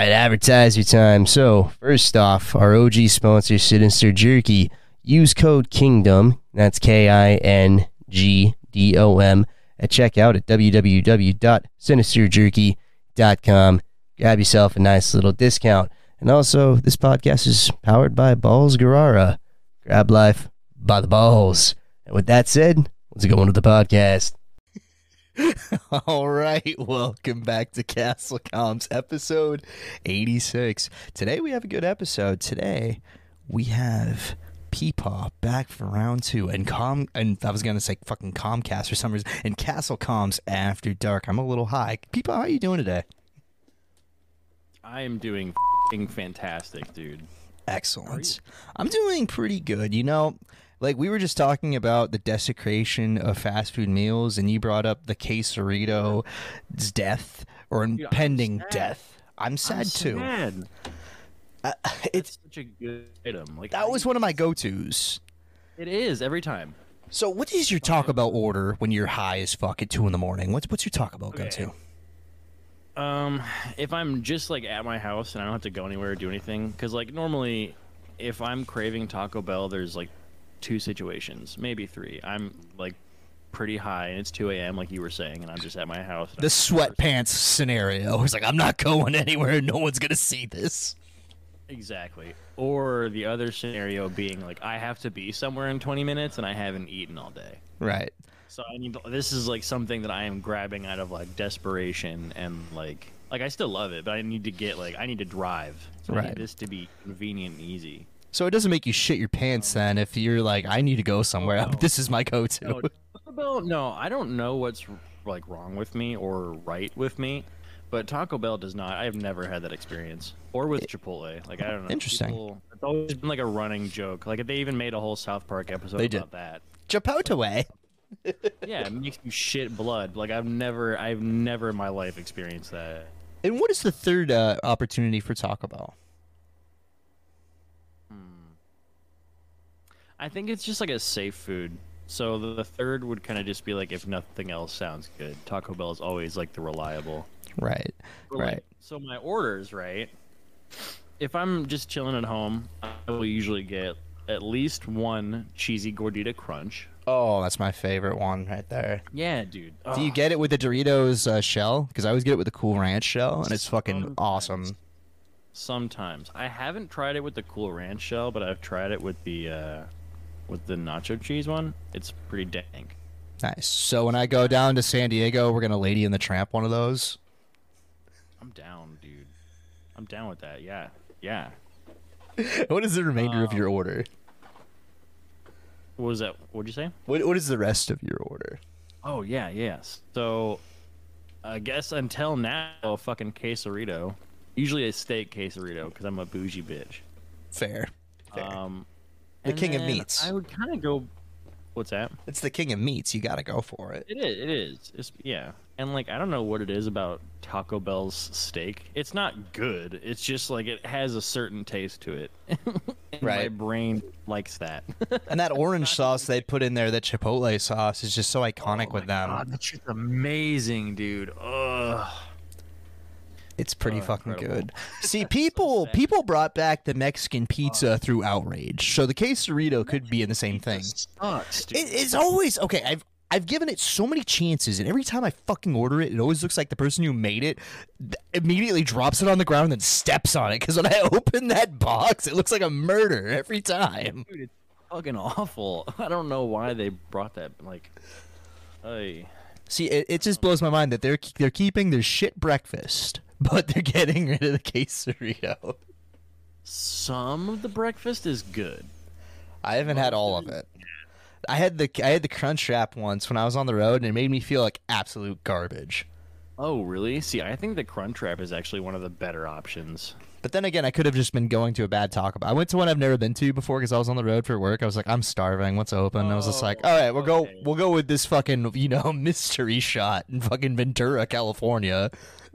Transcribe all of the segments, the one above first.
right, advertiser time. So, first off, our OG sponsor, Sinister Jerky. Use code KINGDOM, that's KINGDOM, at checkout at www.sinisterjerky.com. Grab yourself a nice little discount. And also, this podcast is powered by Balls Guerrara. Grab life by the balls. And with that said, let's go into the podcast. All right, welcome back to Castle Comms, episode 86. Today we have a good episode. Today we have Peepaw back for round 2, and I was gonna say fucking Comcast for some reason, and Castle Comms After Dark. I'm a little high. Peepaw, how are you doing today? I am doing fantastic, dude. Excellent. I'm doing pretty good. You know, like we were just talking about the desecration of fast food meals, and you brought up the quesarito's death or impending death. I'm sad too. Sad. It's such a good item. Like that was one of my go-tos. It is every time. So, what is your Taco Bell order when you're high as fuck at 2 in the morning? What's your Taco Bell go-to? If I'm just like at my house and I don't have to go anywhere or do anything, because like normally, if I'm craving Taco Bell, there's like 2 situations, maybe 3. I'm like pretty high and it's 2 a.m. like you were saying, and I'm just at my house. The sweatpants scenario. It's like I'm not going anywhere. No one's gonna see this. Exactly. Or the other scenario being like I have to be somewhere in 20 minutes and I haven't eaten all day. Right. So this is like something that I am grabbing out of like desperation, and like I still love it, but I need to drive. So I need this to be convenient and easy. So it doesn't make you shit your pants then if you're like, I need to go somewhere. No. This is my go-to. No, I don't know what's like wrong with me or right with me, but Taco Bell does not. I have never had that experience. Or with Chipotle. Like I don't know. Interesting. It's always been like a running joke. Like they even made a whole South Park episode about that. Chipotle. Yeah, it makes you shit blood. Like I've never in my life experienced that. And what is the third opportunity for Taco Bell? I think it's just like a safe food. So the third would kind of just be like if nothing else sounds good. Taco Bell is always like the reliable. Right. Right. So my orders, right? If I'm just chilling at home, I will usually get at least one cheesy gordita crunch. Oh, that's my favorite one right there. Yeah, dude. Do you get it with the Doritos shell? Because I always get it with the Cool Ranch shell, and it's fucking awesome. Sometimes. I haven't tried it with the Cool Ranch shell, but I've tried it with the nacho cheese one. It's pretty dank. Nice. So when I go down to San Diego, we're gonna Lady and the Tramp one of those. I'm down, dude. I'm down with that. Yeah. Yeah. What is the remainder of your order? What was that? What'd you say? What is the rest of your order? Oh, yeah, yes. So, I guess until now, a fucking quesarito. Usually a steak quesarito, because I'm a bougie bitch. Fair. The And king of then meats. I would kind of go... What's that? It's the king of meats. You gotta go for it. It is. Yeah. And, like, I don't know what it is about Taco Bell's steak. It's not good. It's just, like, it has a certain taste to it. And Right. my brain likes that. And that orange sauce they put in there, that Chipotle sauce, is just so iconic with them. God, that's just amazing, dude. Ugh. It's pretty fucking incredible. good. See, people brought back the Mexican pizza through outrage, so the quesarito could be in the same thing. Sucks, dude. It's always okay. I've given it so many chances, and every time I fucking order it, it always looks like the person who made it immediately drops it on the ground and then steps on it. Because when I open that box, it looks like a murder every time. Dude, it's fucking awful. I don't know why they brought that. Like, hey. See, it just blows my mind that they're keeping their shit breakfast, but they're getting rid of the quesarito. Some of the breakfast is good. I haven't had all of it. I had the Crunchwrap once when I was on the road, and it made me feel like absolute garbage. Oh, really? See, I think the Crunchwrap is actually one of the better options. But then again, I could have just been going to a bad Taco Bell. I went to one I've never been to before because I was on the road for work. I was like, I'm starving. What's open? I was just like, all right, we'll go with this fucking mystery shot in fucking Ventura, California.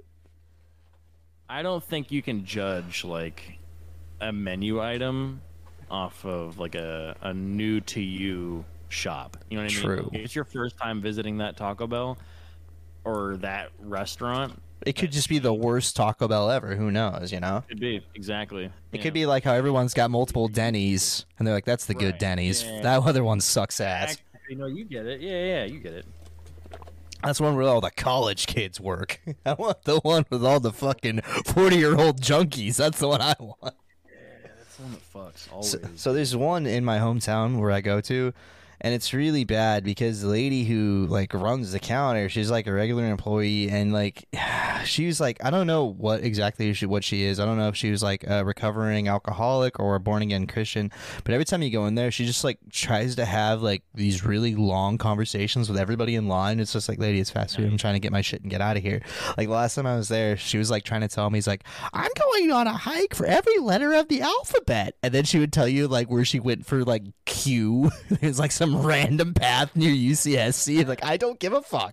I don't think you can judge like a menu item off of like a new to you shop. You know what I mean? True. If it's your first time visiting that Taco Bell or that restaurant, It could just be the worst Taco Bell ever. Who knows, you know? Could be, exactly. It could be like how everyone's got multiple Denny's, and they're like, that's the good Right. Denny's. Yeah. That other one sucks ass. You know, you get it. Yeah, you get it. That's one where all the college kids work. I want the one with all the fucking 40-year-old junkies. That's the one I want. That's the one that fucks, always. So there's one in my hometown where I go to, and it's really bad because the lady who like runs the counter, she's like a regular employee, and like she was like, I don't know what exactly what she is. I don't know if she was like a recovering alcoholic or a born again Christian, but every time you go in there, she just like tries to have like these really long conversations with everybody in line. It's just like, lady, it's fast food. I'm trying to get my shit and get out of here. Like the last time I was there, she was like trying to tell me, he's like, I'm going on a hike for every letter of the alphabet, and then she would tell you like where she went for like Q. There's like some random path near UCSC. Like, I don't give a fuck.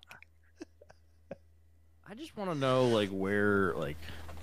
I just want to know, like, where, like,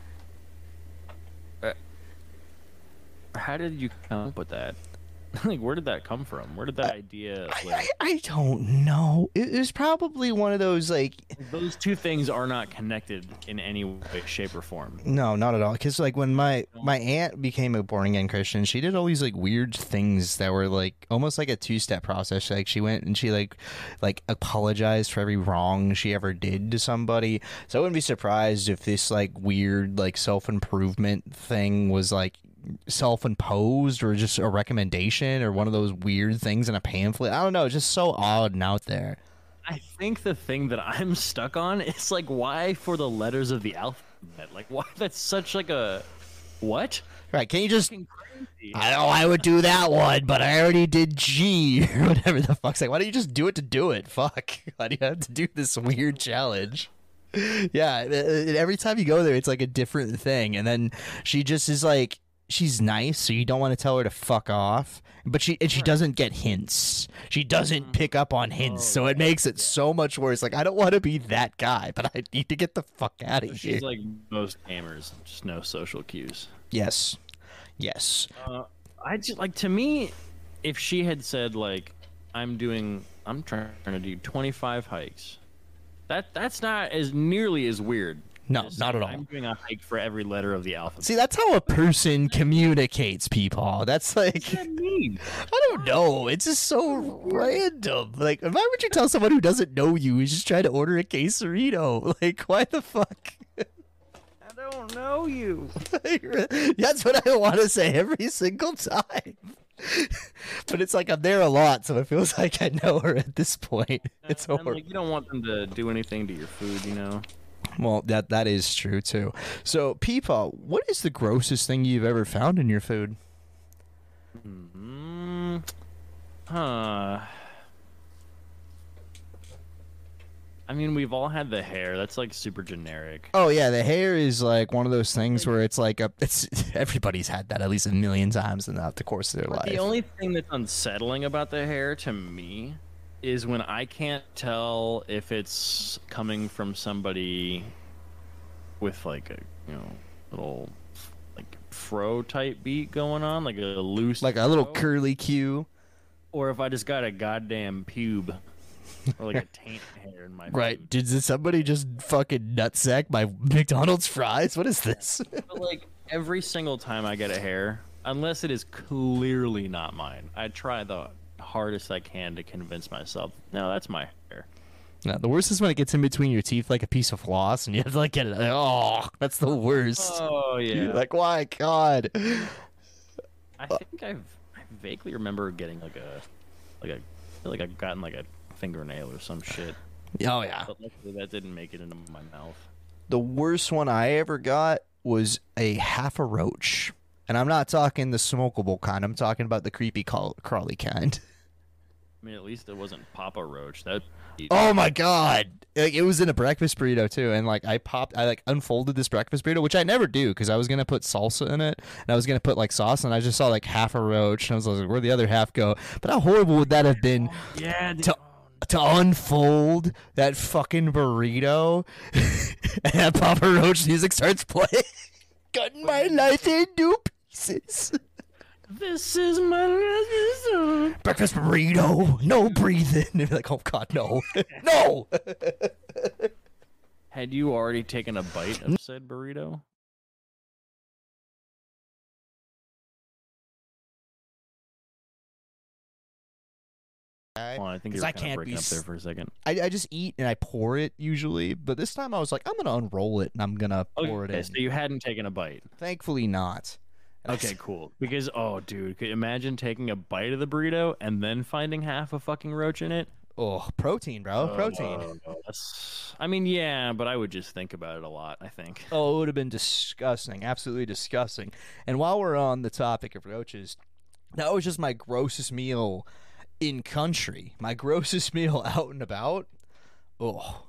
how did you come up with that? Like, where did that come from? Where did that idea, like, I don't know. It was probably one of those like, those two things are not connected in any way, shape, or form. no, not at all. Because like when my aunt became a born again Christian, she did all these like weird things that were like almost like a 2-step process. Like she went and she like apologized for every wrong she ever did to somebody. So I wouldn't be surprised if this like weird like self-improvement thing was like self-imposed or just a recommendation or one of those weird things in a pamphlet. I don't know. It's just so odd and out there. I think the thing that I'm stuck on is, like, why for the letters of the alphabet? Like, why that's such, like, a... What? Right? Can you just... Crazy. I know I would do that one, but I already did G or whatever the fuck's like. Why don't you just do it to do it? Fuck. Why do you have to do this weird challenge? Yeah, every time you go there, it's like a different thing. And then she just is like, she's nice, so you don't want to tell her to fuck off. But she doesn't get hints. She doesn't pick up on hints, so it makes it so much worse. Like, I don't want to be that guy, but I need to get the fuck out of here. She's like most gamers, just no social cues. Yes. I just, like, to me, if she had said, like, I'm trying to do 25 hikes, that's not as nearly as weird. No, as not at all. I'm doing a hike for every letter of the alphabet. See, that's how a person communicates, people. That's like, What does that mean? I don't know. It's just so random. Like, why would you tell someone who doesn't know you who's just trying to order a quesarito? Like, why the fuck? I don't know you. That's what I want to say every single time. But it's like I'm there a lot, so it feels like I know her at this point. It's And, horrible. like, you don't want them to do anything to your food, you know? Well, that is true too. So, Peepaw, what is the grossest thing you've ever found in your food? I mean, we've all had the hair. That's, like, super generic. Oh yeah, the hair is like one of those things where it's like it's everybody's had that at least a million times in the course of their life. The only thing that's unsettling about the hair to me is when I can't tell if it's coming from somebody with, like, a, you know, little, like, fro type beat going on, like a loose, like a little fro, curly Q. or if I just got a goddamn pube or like a taint hair in my Right? food. Did somebody just fucking nutsack my McDonald's fries? What is this? But, like, every single time I get a hair, unless it is clearly not mine, I try the hardest I can to convince myself, no, that's my hair. No, the worst is when it gets in between your teeth like a piece of floss, and you have to like get it. Oh, that's the worst. Oh yeah. Like, why, God? I think I vaguely remember getting I feel like I've gotten like a fingernail or some shit. Oh yeah. But luckily that didn't make it into my mouth. The worst one I ever got was a half a roach, and I'm not talking the smokable kind. I'm talking about the creepy crawly kind. I mean, at least it wasn't Papa Roach. That. Oh my God! Like, it was in a breakfast burrito too, and like I unfolded this breakfast burrito, which I never do because I was gonna put salsa in it, and I was gonna put like sauce, and I just saw like half a roach, and I was like, where'd the other half go? But how horrible would that have been Yeah. to unfold that fucking burrito, and that Papa Roach music starts playing, cutting my life into pieces. This is my last resort. Breakfast burrito, no breathing. And you're like, oh God, no, no. Had you already taken a bite of said burrito? Well, I think you were kind of breaking up there for a second. I just eat and I pour it usually, but this time I was like, I'm gonna unroll it and I'm gonna pour it in. So you hadn't taken a bite. Thankfully not. Okay, cool. Because dude, could you imagine taking a bite of the burrito and then finding half a fucking roach in it? Oh, protein, bro, protein. I mean, yeah, but I would just think about it a lot, I think. Oh, it would have been disgusting, absolutely disgusting. And while we're on the topic of roaches, that was just my grossest meal in country. My grossest meal out and about. Oh.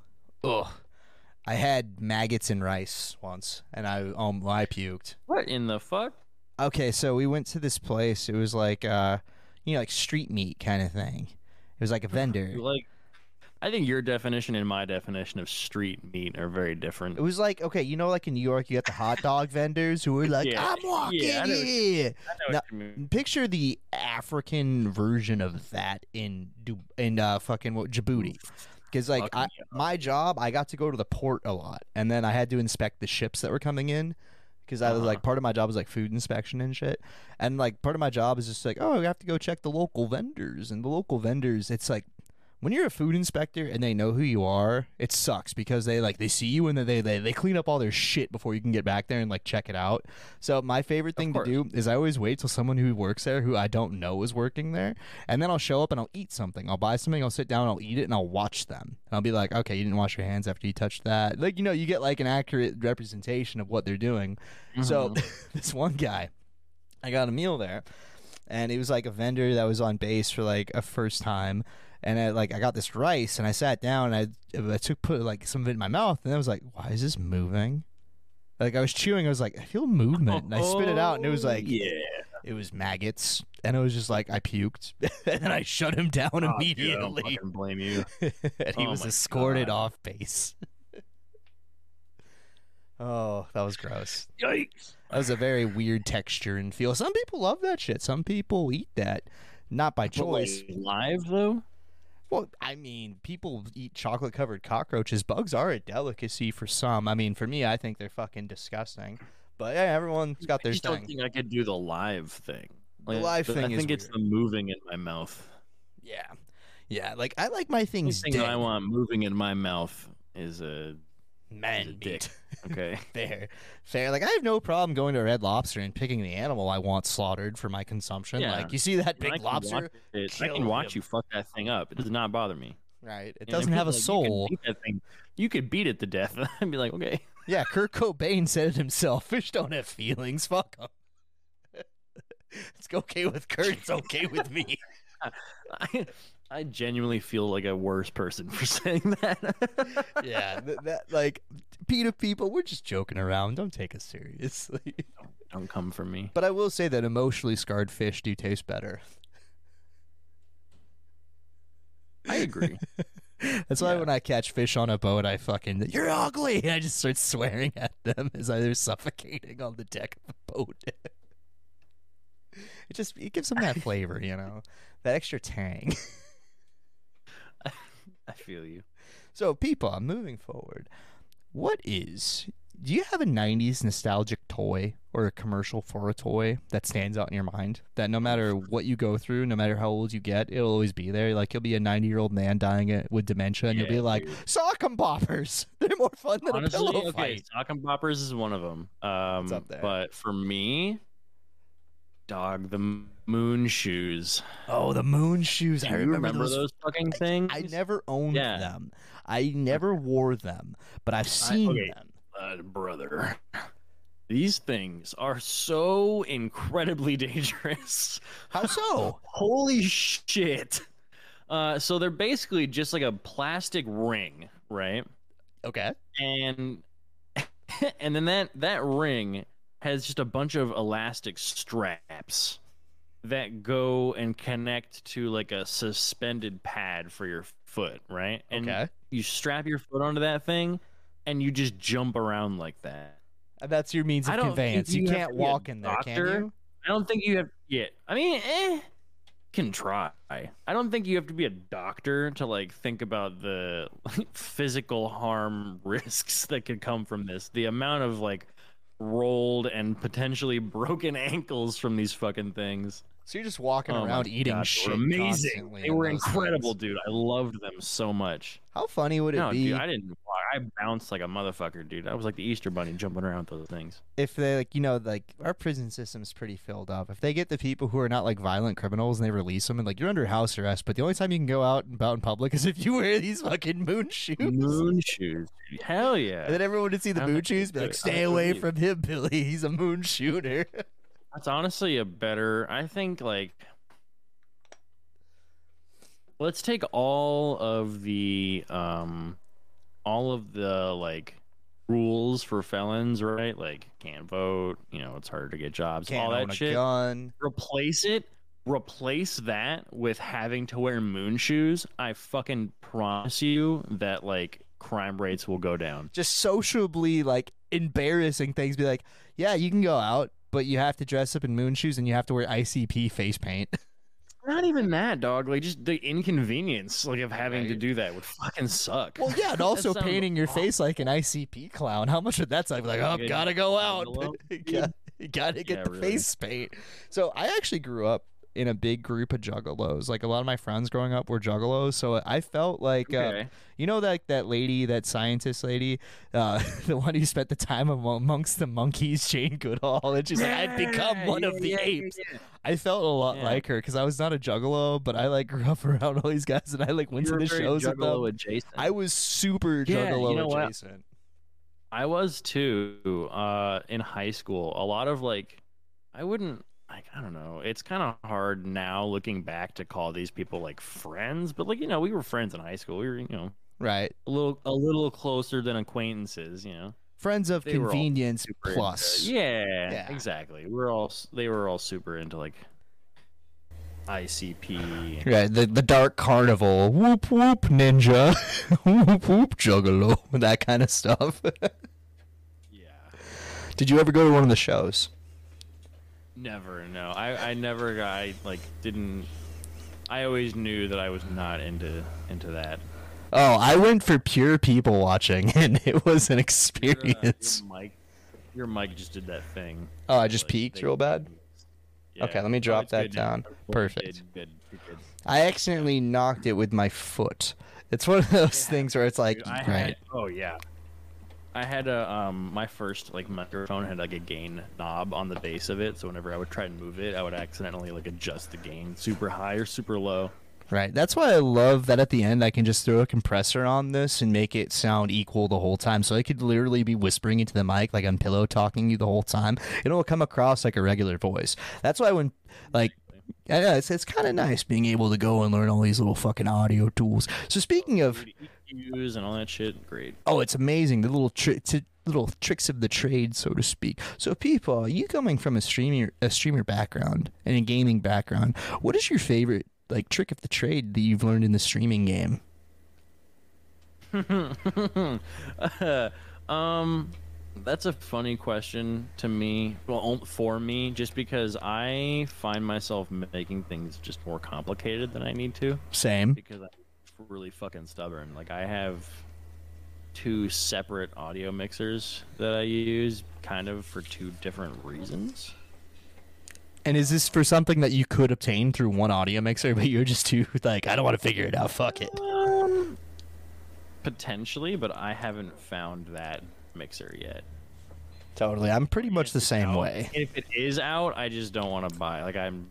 I had maggots in rice once, and I puked. What in the fuck? Okay, so we went to this place. It was like like street meat kind of thing. It was like a vendor. I think your definition and my definition of street meat are very different. It was like, okay, like in New York, you got the hot dog vendors who are like, I'm walking here. Now, picture the African version of that in fucking Djibouti. Because my job, I got to go to the port a lot, and then I had to inspect the ships that were coming in. Because I was like, part of my job was like food inspection and shit. And like part of my job is just like, oh, we have to go check the local vendors. And the local vendors, it's like, when you're a food inspector and they know who you are, it sucks because they see you and they clean up all their shit before you can get back there and like check it out. So my favorite thing to do is I always wait till someone who works there who I don't know is working there, and then I'll show up and I'll eat something. I'll buy something, I'll sit down, I'll eat it, and I'll watch them. And I'll be like, okay, you didn't wash your hands after you touched that. Like, you get like an accurate representation of what they're doing. Mm-hmm. So this one guy, I got a meal there. And it was like a vendor that was on base for like a first time, and I got this rice, and I sat down, and I put like some of it in my mouth, and I was like, why is this moving? Like I was chewing, I was like, I feel movement, and I spit it out, and it was like, it was maggots, and it was just like I puked, and then I shut him down immediately. Dude, I don't fucking blame you. And he was escorted off base. Oh, that was gross. Yikes. That was a very weird texture and feel. Some people love that shit. Some people eat that. Not by choice. Live, though? Well, I mean, people eat chocolate-covered cockroaches. Bugs are a delicacy for some. I mean, for me, I think they're fucking disgusting. But, yeah, everyone's got their thing. I don't think I could do the live thing. The live thing is I think it's the moving in my mouth. Yeah. Yeah, like, I like my things dead. The thing I want moving in my mouth is a... man dick. Okay. Fair. Like I have no problem going to Red Lobster and picking the animal I want slaughtered for my consumption. Yeah. Like you see that big lobster, I can watch you fuck that thing up. It does not bother me. Right. It doesn't have a soul. You could beat it to death and be like, okay. Yeah, Kurt Cobain said it himself. Fish don't have feelings. Fuck them. It's okay with Kurt. It's okay with me. I genuinely feel like a worse person for saying that. Yeah, that like PETA people, we're just joking around. Don't take us seriously. Don't come for me. But I will say that emotionally scarred fish do taste better. I agree. That's why when I catch fish on a boat, I fucking, you're ugly. And I just start swearing at them as they're suffocating on the deck of the boat. It gives them that flavor, that extra tang. I feel you. So, people, moving forward, do you have a 90s nostalgic toy or a commercial for a toy that stands out in your mind? That no matter what you go through, no matter how old you get, it'll always be there. Like, you'll be a 90-year-old man dying with dementia, and you'll be like, sock 'em boppers. They're more fun than a pillow fight. Sock 'em boppers is one of them. It's up there. But for me... the moon shoes. Oh, the moon shoes. I remember those fucking things. I never owned them. I never wore them, but I've seen them. Brother, these things are so incredibly dangerous. How so? Holy shit. So they're basically just like a plastic ring, right? Okay. And then that ring has just a bunch of elastic straps that go and connect to like a suspended pad for your foot, right? And you strap your foot onto that thing and you just jump around like that. And that's your means of conveyance. You can't walk in there, can you? I don't think you have yet. I mean, can try. I don't think you have to be a doctor to like think about the physical harm risks that could come from this. The amount of like rolled and potentially broken ankles from these fucking things. So you're just walking Oh around my eating God, shit. they were amazing. Constantly They in were those incredible, things. dude. I loved them so much. How funny would it No, be dude, I bounced like a motherfucker, dude. I was like the Easter Bunny jumping around those things. if they like, like our prison system's pretty filled up. If they get the people who are not like violent criminals and they release them and like you're under house arrest, but the only time you can go out and about in public is if you wear these fucking moon shoes. Moon shoes, dude. Hell yeah. And then everyone would see the I moon don't shoes, be think like, it's "Stay good. away from him, Billy. He's a moon shooter." That's honestly a better. I think like. Let's take all of the like rules for felons, right? Like can't vote, it's harder to get jobs, Can't all own that a shit. gun. Replace that with having to wear moon shoes. I fucking promise you that like crime rates will go down. Just sociably like embarrassing things. Be like, yeah, you can go out, but you have to dress up in moon shoes and you have to wear ICP face paint. Not even that, dog. Like just the inconvenience like of having to Right. do that would fucking suck. Well, yeah, and also That sounds painting your awful. face like an ICP clown. How much would that sound? Like, oh, Good. gotta go out. Hello? Gotta get Yeah, the really. face paint. So I actually grew up in a big group of juggalos. Like a lot of my friends growing up were juggalos. So I felt like, Okay. that lady, that scientist lady, the one who spent the time amongst the monkeys, Jane Goodall, and she's like, I've become one of the apes. I felt a lot Yeah. like her because I was not a juggalo, but I like grew up around all these guys and I like went You to were the very shows with them. Juggalo adjacent. I was super Yeah, juggalo you know what? adjacent. I was too in high school. A lot of like I don't know. It's kind of hard now looking back to call these people like friends, but like we were friends in high school. We were Right. a little closer than acquaintances, Friends of They were all convenience super plus. Yeah, exactly. They were all super into like ICP. Right, the dark carnival, whoop whoop ninja, whoop whoop juggalo, that kind of stuff. Yeah. Did you ever go to one of the shows? Never, no. I never got, didn't. I always knew that I was not into that. Oh, I went for pure people watching, and it was an experience. Your mic just did that thing. Oh, I just Like, peeked they- real bad. Yeah. Okay, let me No, drop it's that good, dude. down. Perfect. Good. You're good. I accidentally knocked it with my foot. It's one of those things where it's like, Dude, right. Oh yeah. I had my first microphone had like a gain knob on the base of it, so whenever I would try and move it, I would accidentally adjust the gain super high or super low. Right. That's why I love that at the end I can just throw a compressor on this and make it sound equal the whole time. So I could literally be whispering into the mic like I'm pillow talking you the whole time. It'll come across like a regular voice. That's why when yeah, it's kind of nice being able to go and learn all these little fucking audio tools. So speaking of, EQs and all that shit, great. oh, it's amazing, the little tricks of the trade, so to speak. So people, you coming from a streamer background and a gaming background, what is your favorite trick of the trade that you've learned in the streaming game? That's a funny question to me. Well, for me, just because I find myself making things just more complicated than I need to. Same. Because I'm really fucking stubborn. Like I have 2 separate audio mixers that I use, kind of for 2 different reasons. And is this for something that you could obtain through one audio mixer, but you're just too I don't want to figure it out. Fuck it. Potentially, but I haven't found that mixer yet. Totally. I'm pretty much the If it's same out- way. If it is out, I just don't want to buy. Like I'm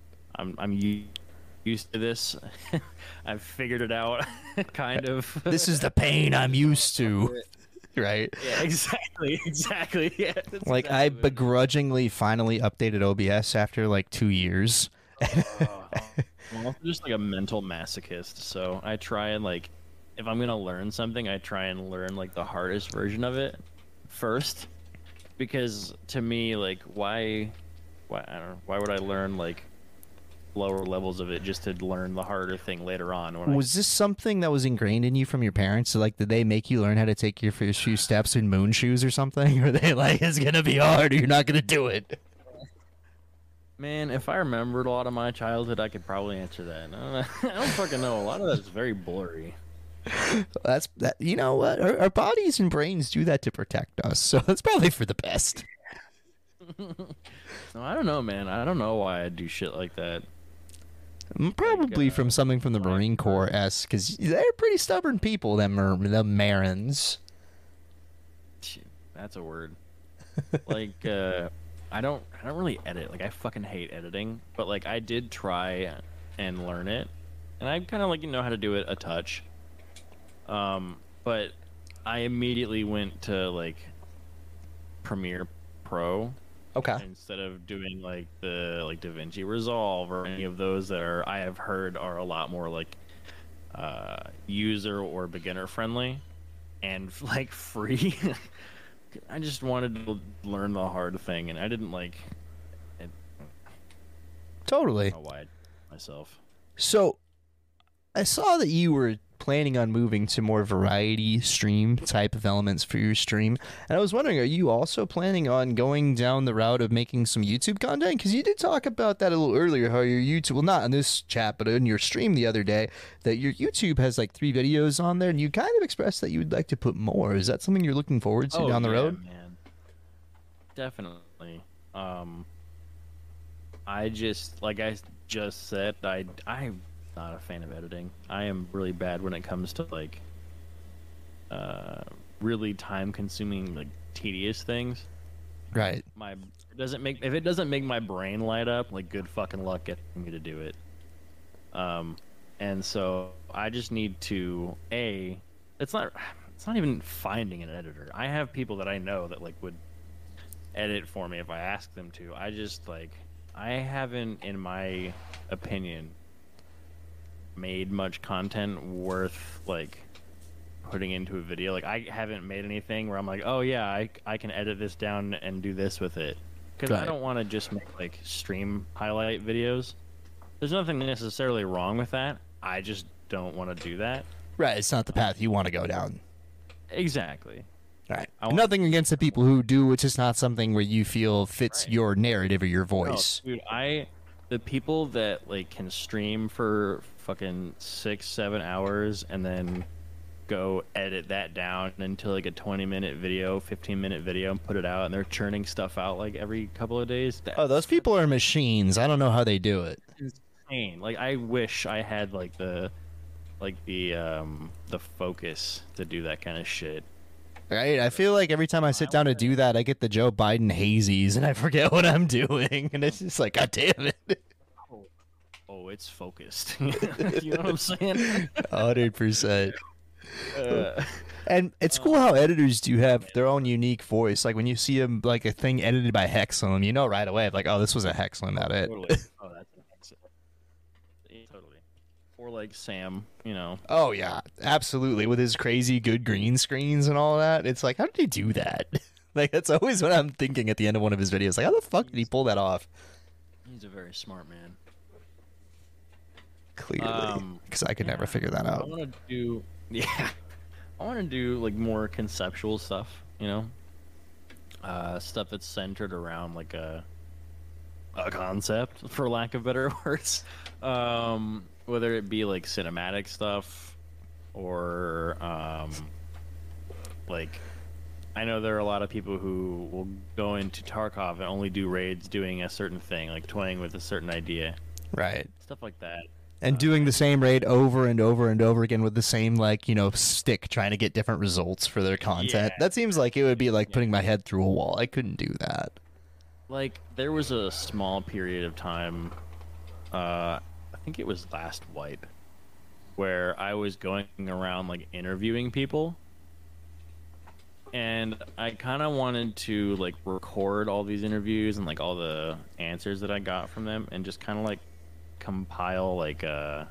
used to this. I've figured it out, kind of. This is the pain I'm used to. Right? Yeah, exactly. Yeah. that's Like I exactly what it is. begrudgingly finally updated OBS after 2 years. I'm also just a mental masochist, so I try and if I'm gonna learn something, I try and learn the hardest version of it first, because to me, why I don't know, why would I learn lower levels of it just to learn the harder thing later on? When Was this something that was ingrained in you from your parents? So, did they make you learn how to take your first few steps in moon shoes or something? Or they it's gonna be hard, or you're not gonna do it? Man, if I remembered a lot of my childhood, I could probably answer that. I don't, know. I don't fucking know. A lot of that's very blurry. That's that. You know what? Our bodies and brains do that to protect us, so it's probably for the best. No, I don't know, man. I don't know why I do shit like that. Probably from something from the like- Marine Corps s, because they're pretty stubborn people. Them are the Marins. That's a word. Like, I don't really edit. Like, I fucking hate editing. But like, I did try and learn it, and I kind of like know how to do it a touch. But I immediately went to like Premiere Pro Okay. instead of doing like the like DaVinci Resolve or any of those that are I have heard are a lot more like user or beginner friendly and like free. I just wanted to learn the hard thing, and I didn't like it. Totally. I don't know why I did it myself. So, I saw that you were planning on moving to more variety stream type of elements for your stream, and I was wondering, are you also planning on going down the route of making some YouTube content? Because you did talk about that a little earlier, how your YouTube, well, not in this chat, but in your stream the other day, that your YouTube has like 3 videos on there, and you kind of expressed that you would like to put more. Is that something you're looking forward to down the road? Man. Definitely. I just like I just said, I'm not a fan of editing. I am really bad when it comes to like really time consuming like tedious things. Right. If it doesn't make my brain light up, like good fucking luck getting me to do it. And so I just need to it's not even finding an editor. I have people that I know that like would edit for me if I asked them to. I haven't, in my opinion, made much content worth like putting into a video. Like I haven't made anything where I'm like, oh yeah, I can edit this down and do this with it, because I Right. don't want to just make like stream highlight videos. There's nothing necessarily wrong with that. I just don't want to do that. Right. It's not the path you want to go down. Exactly. Right. I want- Nothing against the people who do. It's just not something where you feel fits Right. your narrative or your No, voice. dude, the people that like can stream for fucking 6-7 hours and then go edit that down into like a 20-minute video, 15-minute video, and put it out, and they're churning stuff out like every couple of days. That's Oh, those people are machines. I don't know how they do it. insane. Like I wish I had like the focus to do that kind of shit. Right? I feel like every time I sit down to do that, I get the Joe Biden hazies and I forget what I'm doing. And it's just like, God damn it. Oh, it's focused. You know what I'm saying? 100%. Uh, And it's cool how editors do have their own unique voice. Like when you see them, like a thing edited by Hexlim, you know right away, like, oh, this was a Hexlim edit. Totally. Oh, that's totally. Or like Sam, you know. Oh, yeah, absolutely. With his crazy good green screens and all that. It's like, how did he do that? Like, that's always what I'm thinking at the end of one of his videos. Like, how the fuck did he pull that off? He's a very smart man. Clearly. Because I could never figure that I out. want to do, yeah. I want to do like more conceptual stuff, you know, stuff that's centered around like a concept, for lack of better words. Whether it be like cinematic stuff or like, I know there are a lot of people who will go into Tarkov and only do raids doing a certain thing, like toying with a certain idea, Right. stuff like that. And doing the same raid over and over and over again with the same, like, you know, stick, trying to get different results for their content. Yeah. That seems like it would be like putting my head through a wall. I couldn't do that. Like, there was a small period of time, I think it was last wipe, where I was going around, like, interviewing people. And I kind of wanted to, like, record all these interviews and, like, all the answers that I got from them and just kind of, like, compile, like, a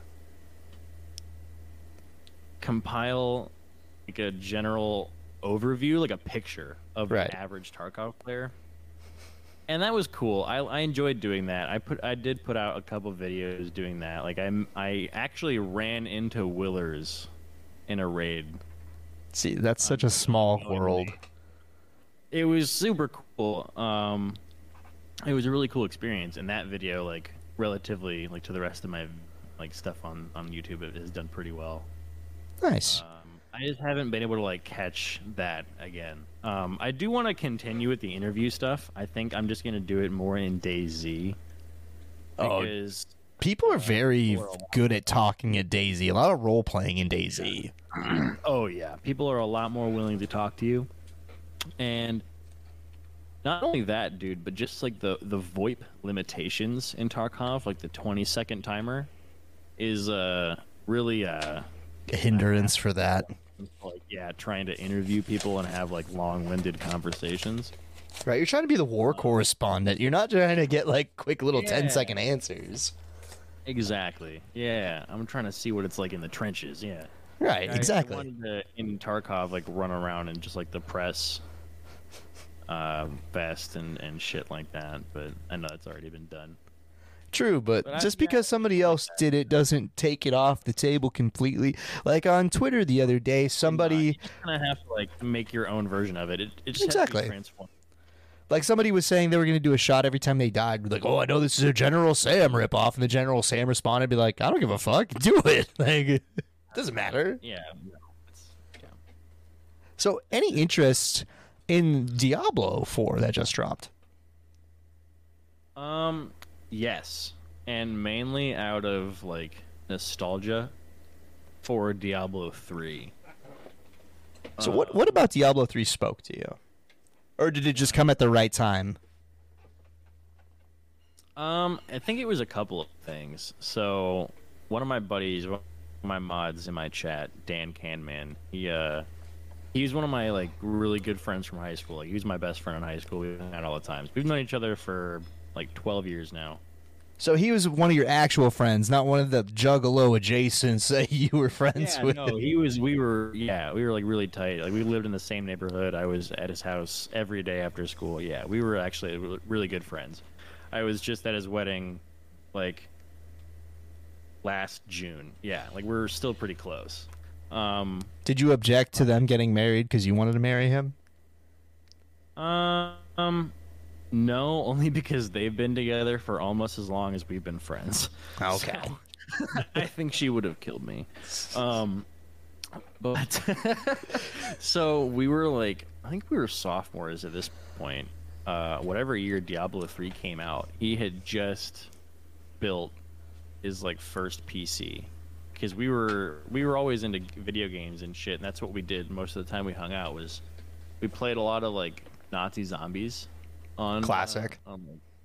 general overview, like a picture of Right. the average Tarkov player. And that was cool. I enjoyed doing that. I did put out a couple videos doing that. Like I actually ran into Willers in a raid. See, that's such a small world. It was super cool. it was a really cool experience. And that video, like relatively, like to the rest of my like stuff on YouTube, it has done pretty well. Nice. I just haven't been able to like catch that again. I do want to continue with the interview stuff. I think I'm just gonna do it more in DayZ because People are very good at talking at DayZ. A lot of role playing in DayZ. oh yeah, people are a lot more willing to talk to you, and not only that, dude, but just like the VoIP limitations in Tarkov, like the 20-second timer, is really A hindrance for that. like trying to interview people and have like long-winded conversations. Right, you're trying to be the war correspondent. You're not trying to get like quick little Yeah. 10-second answers. Exactly. Yeah, I'm trying to see what it's like in the trenches. Yeah. Right, I exactly. wanted to, in Tarkov, like run around and just like the press vest and shit like that, but I know it's already been done. True, but But just because somebody else did it doesn't take it off the table completely. Like on Twitter the other day, somebody You just kind of have to like make your own version of it. It just has to Exactly. be transformed. like somebody was saying they were going to do a shot every time they died. Like, oh, I know this is a General Sam ripoff, and the General Sam responded, be like, I don't give a fuck, do it. Like, it doesn't matter. Yeah. No, yeah. So, any interest in Diablo 4 that just dropped? Yes, and mainly out of like nostalgia for Diablo 3. So, what about Diablo 3 spoke to you? Or did it just come at the right time? I think it was a couple of things. So, one of my buddies, one of my mods in my chat, Dan Canman, he's one of my like really good friends from high school. Like, he was my best friend in high school. We hung out all the time. We've known each other for like 12 years now. So he was one of your actual friends, not one of the Juggalo adjacents that you were friends with. No, we were like really tight. Like we lived in the same neighborhood. I was at his house every day after school. Yeah, we were actually really good friends. I was just at his wedding like last June. Yeah, like we're still pretty close. Did you object to them getting married because you wanted to marry him? No, only because they've been together for almost as long as we've been friends. Okay. So, I think she would have killed me. But so we were like, I think we were sophomores at this point. Whatever year Diablo 3 came out, he had just built his like first PC. Because we were always into video games and shit, and that's what we did most of the time we hung out. Was we played a lot of like Nazi zombies on Classic. on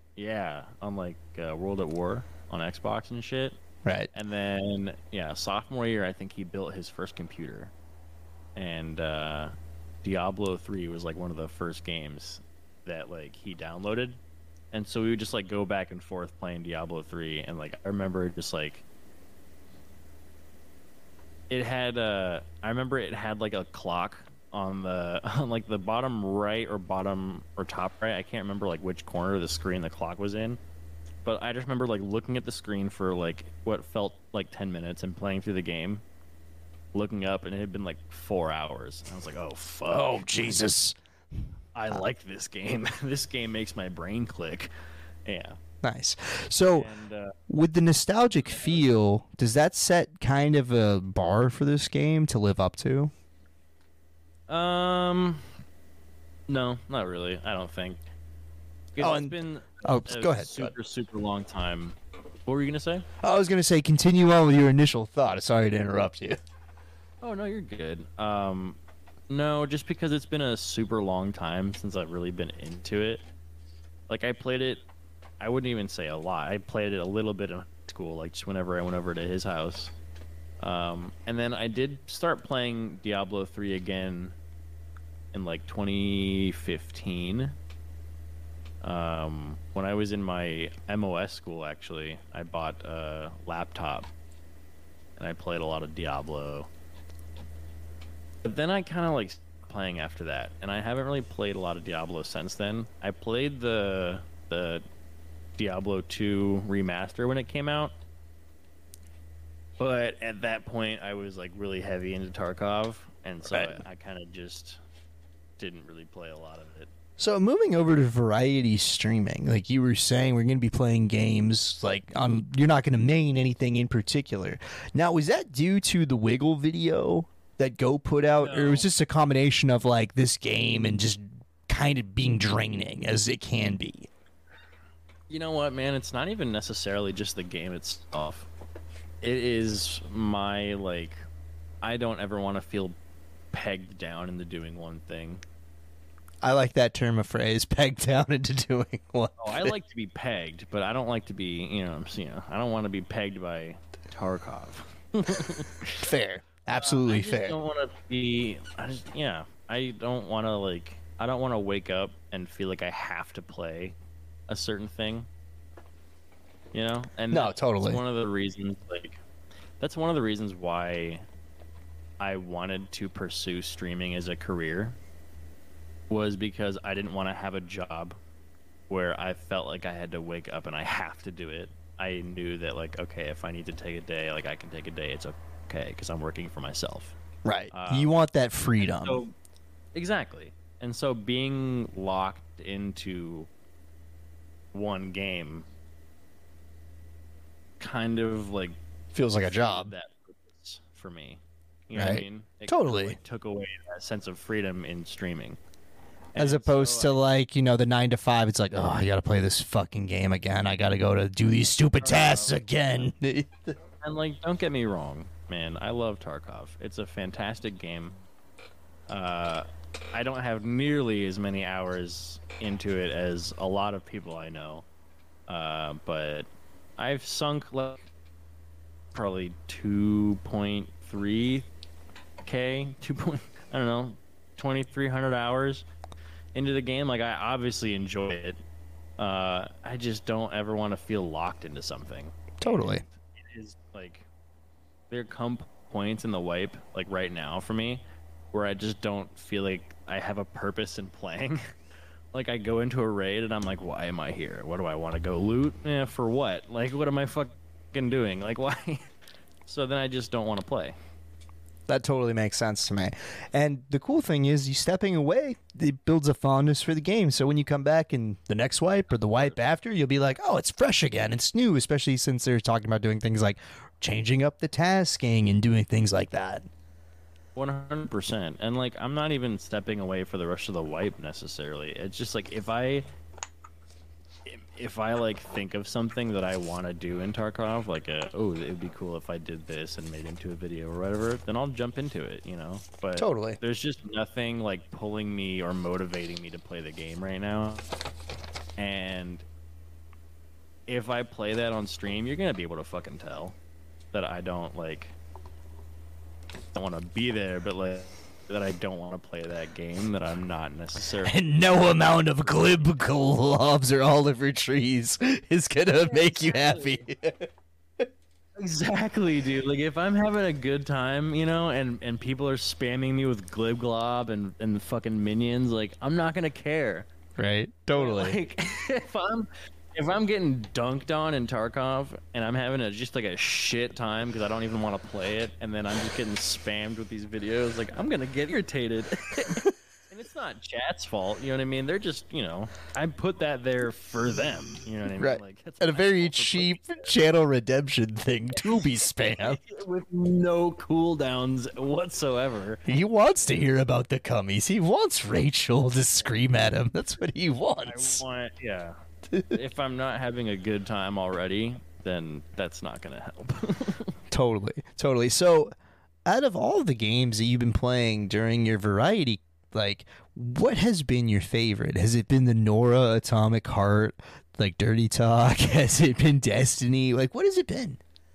World at War on Xbox and shit. Right. And then sophomore year, I think he built his first computer, and Diablo 3 was like one of the first games that like he downloaded, and so we would just like go back and forth playing Diablo 3, and like I remember just like it had like a clock on the on like the bottom right or bottom or top right. I can't remember like which corner of the screen the clock was in, but I just remember like looking at the screen for like what felt like 10 minutes and playing through the game, looking up, and it had been like 4 hours. And I was like, oh fuck, Oh, Jesus. I like this game. This game makes my brain click. Yeah. Nice. So, And with the nostalgic feel, does that set kind of a bar for this game to live up to? no, not really. I don't think. Because Oh, it's and- been oh, a go ahead, go super super long time. What were you gonna say? I was going to say, continue on with your initial thought. Sorry to interrupt you. Oh no, you're good. No, just because it's been a super long time since I've really been into it. Like I played it, I wouldn't even say a lot. I played it a little bit in school, like just whenever I went over to his house. And then I did start playing Diablo 3 again in like 2015. When I was in my MOS school, actually, I bought a laptop and I played a lot of Diablo. But then I kind of like stopped playing after that, and I haven't really played a lot of Diablo since then. I played the Diablo 2 remaster when it came out, but at that point I was like really heavy into Tarkov, and so Right. I kind of just didn't really play a lot of it. So moving over to variety streaming, like you were saying, we're going to be playing games like on. You're not going to main anything in particular. Now, was that due to the Wiggle video that Go put out, or was just a combination of like this game and just kind of being draining as it can be? You know what, man? It's not even necessarily just the game itself. It is my, like, I don't ever want to feel pegged down into doing one thing. I like that term of phrase, pegged down into doing one. Oh, I like to be pegged, but I don't like to be, I don't want to be pegged by Tarkov. Fair. Absolutely I just fair. don't want to be, I don't want to, like, I don't want to wake up and feel like I have to play a certain thing. And No, totally. that's one of the reasons, like, that's one of the reasons why I wanted to pursue streaming as a career, was because I didn't want to have a job where I felt like I had to wake up and I have to do it. I knew that, like, okay, if I need to take a day, like, I can take a day. It's okay because I'm working for myself. Right. You want that freedom. So, exactly. And so being locked into one game kind of, like, Feels like a job. that purpose for me. You know what I Right. mean? It Totally. kinda, like, took away that sense of freedom in streaming. As And opposed so, to like, the 9 to 5, it's like, oh, I gotta play this fucking game again. I gotta go to do these stupid tasks again. and, like, don't get me wrong, man. I love Tarkov. It's a fantastic game. I don't have nearly as many hours into it as a lot of people I know. But I've sunk, like, probably 2.3K, I don't know, 2,300 hours into the game. Like, I obviously enjoy it. I just don't ever want to feel locked into something. Totally. It is, like, there come points in the wipe, like right now for me, where I just don't feel like I have a purpose in playing. Like, I go into a raid and I'm like, why am I here? What do I want to go loot? For what? Like, what am I fucking doing? Like, why? So then I just don't want to play. That totally makes sense to me. And the cool thing is, you stepping away, it builds a fondness for the game. So when you come back in the next wipe or the wipe after, you'll be like, oh, it's fresh again. It's new, especially since they're talking about doing things like changing up the tasking and doing things like that. 100%. And, like, I'm not even stepping away for the rest of the wipe necessarily. It's just like, if I like think of something that I want to do in Tarkov, like, it would be cool if I did this and made it into a video or whatever, then I'll jump into it, But Totally. there's just nothing, like, pulling me or motivating me to play the game right now. And if I play that on stream, you're gonna be able to fucking tell that I don't, like, don't want to be there, but, like, that I don't want to play that game, that I'm not necessarily. And no amount of glib gloves or Oliver trees is gonna make you happy. Exactly, dude. Like, if I'm having a good time, and people are spamming me with glib glob and fucking minions, like, I'm not gonna care. Right? Totally. Like, if I'm getting dunked on in Tarkov and I'm having just like a shit time because I don't even want to play it, and then I'm just getting spammed with these videos, like, I'm gonna get irritated. And it's not chat's fault, you know what I mean? They're just, I put that there for them, you know what I mean? Right. Like, that's And a my very fault for cheap channel redemption thing to be spammed. with no cooldowns whatsoever. He wants to hear about the cummies. He wants Rachel to scream at him. That's what he wants. Yeah. If I'm not having a good time already, then that's not gonna help. Totally. So, out of all the games that you've been playing during your variety, like, what has been your favorite? Has it been the Nora Atomic Heart, like Dirty Talk? Has it been Destiny? Like, what has it been?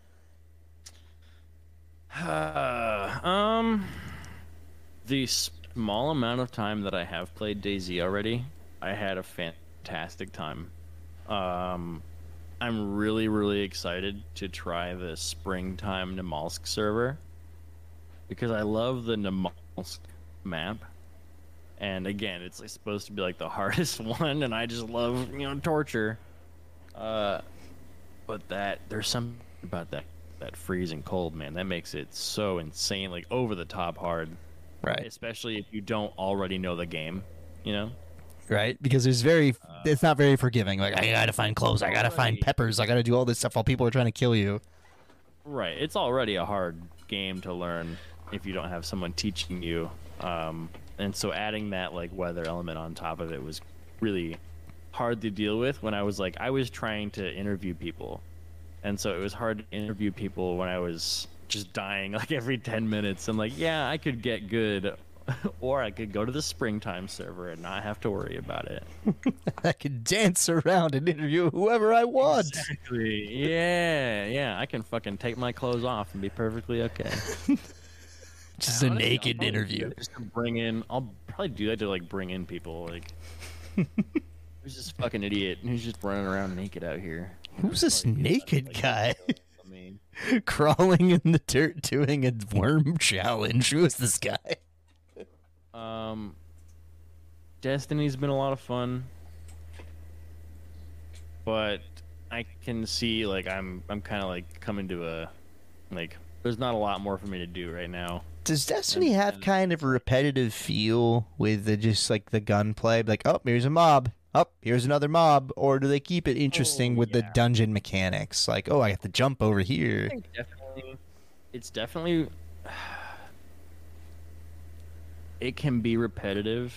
The small amount of time that I have played DayZ already, I had a fantastic time. I'm really, really excited to try the springtime Namalsk server because I love the Namalsk map. And again, it's like supposed to be like the hardest one, and I just love, torture. But there's something about that freezing cold, man, that makes it so insane, like over the top hard. Right. Especially if you don't already know the game, right? Because it's not very forgiving. Like, I gotta find clothes, I gotta find peppers, I gotta do all this stuff while people are trying to kill you. Right. It's already a hard game to learn if you don't have someone teaching you. And so adding that like weather element on top of it was really hard to deal with when I was trying to interview people. And so it was hard to interview people when I was just dying like every 10 minutes. I'm like, yeah, I could get good or I could go to the springtime server and not have to worry about it. I could dance around and interview whoever I want. Exactly. Yeah. I can fucking take my clothes off and be perfully okay. Just a naked interview. Just to I'll probably do that to like bring in people. Like, who's this fucking idiot who's just running around naked out here? Who's this naked guy? I mean, crawling in the dirt doing a worm challenge. Who is this guy? Destiny's been a lot of fun, but I can see like I'm kind of like coming to a like there's not a lot more for me to do right now. Does Destiny have kind of a repetitive feel with just like the gunplay? Like, oh, here's a mob. Oh, here's another mob. Or do they keep it interesting with the dungeon mechanics? Like, oh, I have to jump over here. I think it's definitely it can be repetitive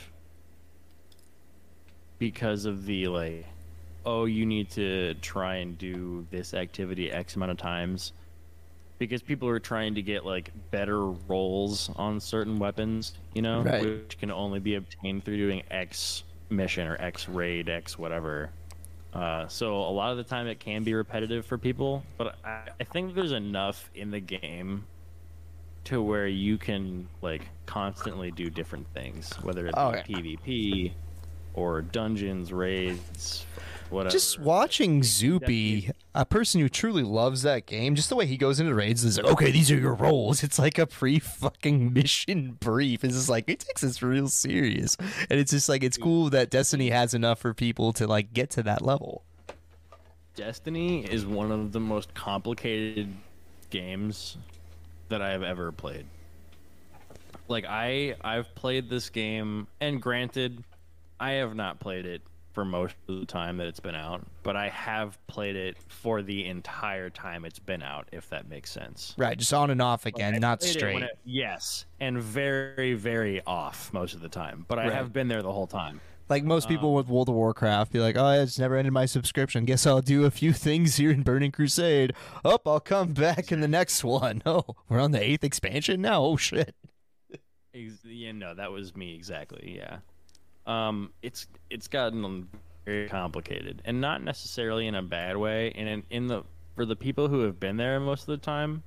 because of the like, oh, you need to try and do this activity X amount of times. Because people are trying to get like better rolls on certain weapons, you know, right, which can only be obtained through doing X mission or X raid, X whatever. So a lot of the time it can be repetitive for people, but I think there's enough in the game to where you can like constantly do different things, whether it be PvP or dungeons, raids, whatever. Just watching Zoopy, a person who truly loves that game, just the way he goes into raids is like, okay, these are your roles. It's like a pre-fucking mission brief. It's just like, it takes this real serious. And it's just like, it's cool that Destiny has enough for people to like get to that level. Destiny is one of the most complicated games that I have ever played. Like I've played this game, and granted, I have not played it for most of the time that it's been out, but I have played it for the entire time it's been out, if that makes sense. Right, just on and off again, not straight. Yes, and very, very off most of the time, but I have been there the whole time. Like most people with World of Warcraft, be like, oh, it's never ended my subscription. Guess I'll do a few things here in Burning Crusade. Oh, I'll come back in the next one. Oh, we're on the 8th expansion now? Oh, shit. Yeah, no, that was me exactly, yeah. It's gotten very complicated, and not necessarily in a bad way. And for the people who have been there most of the time,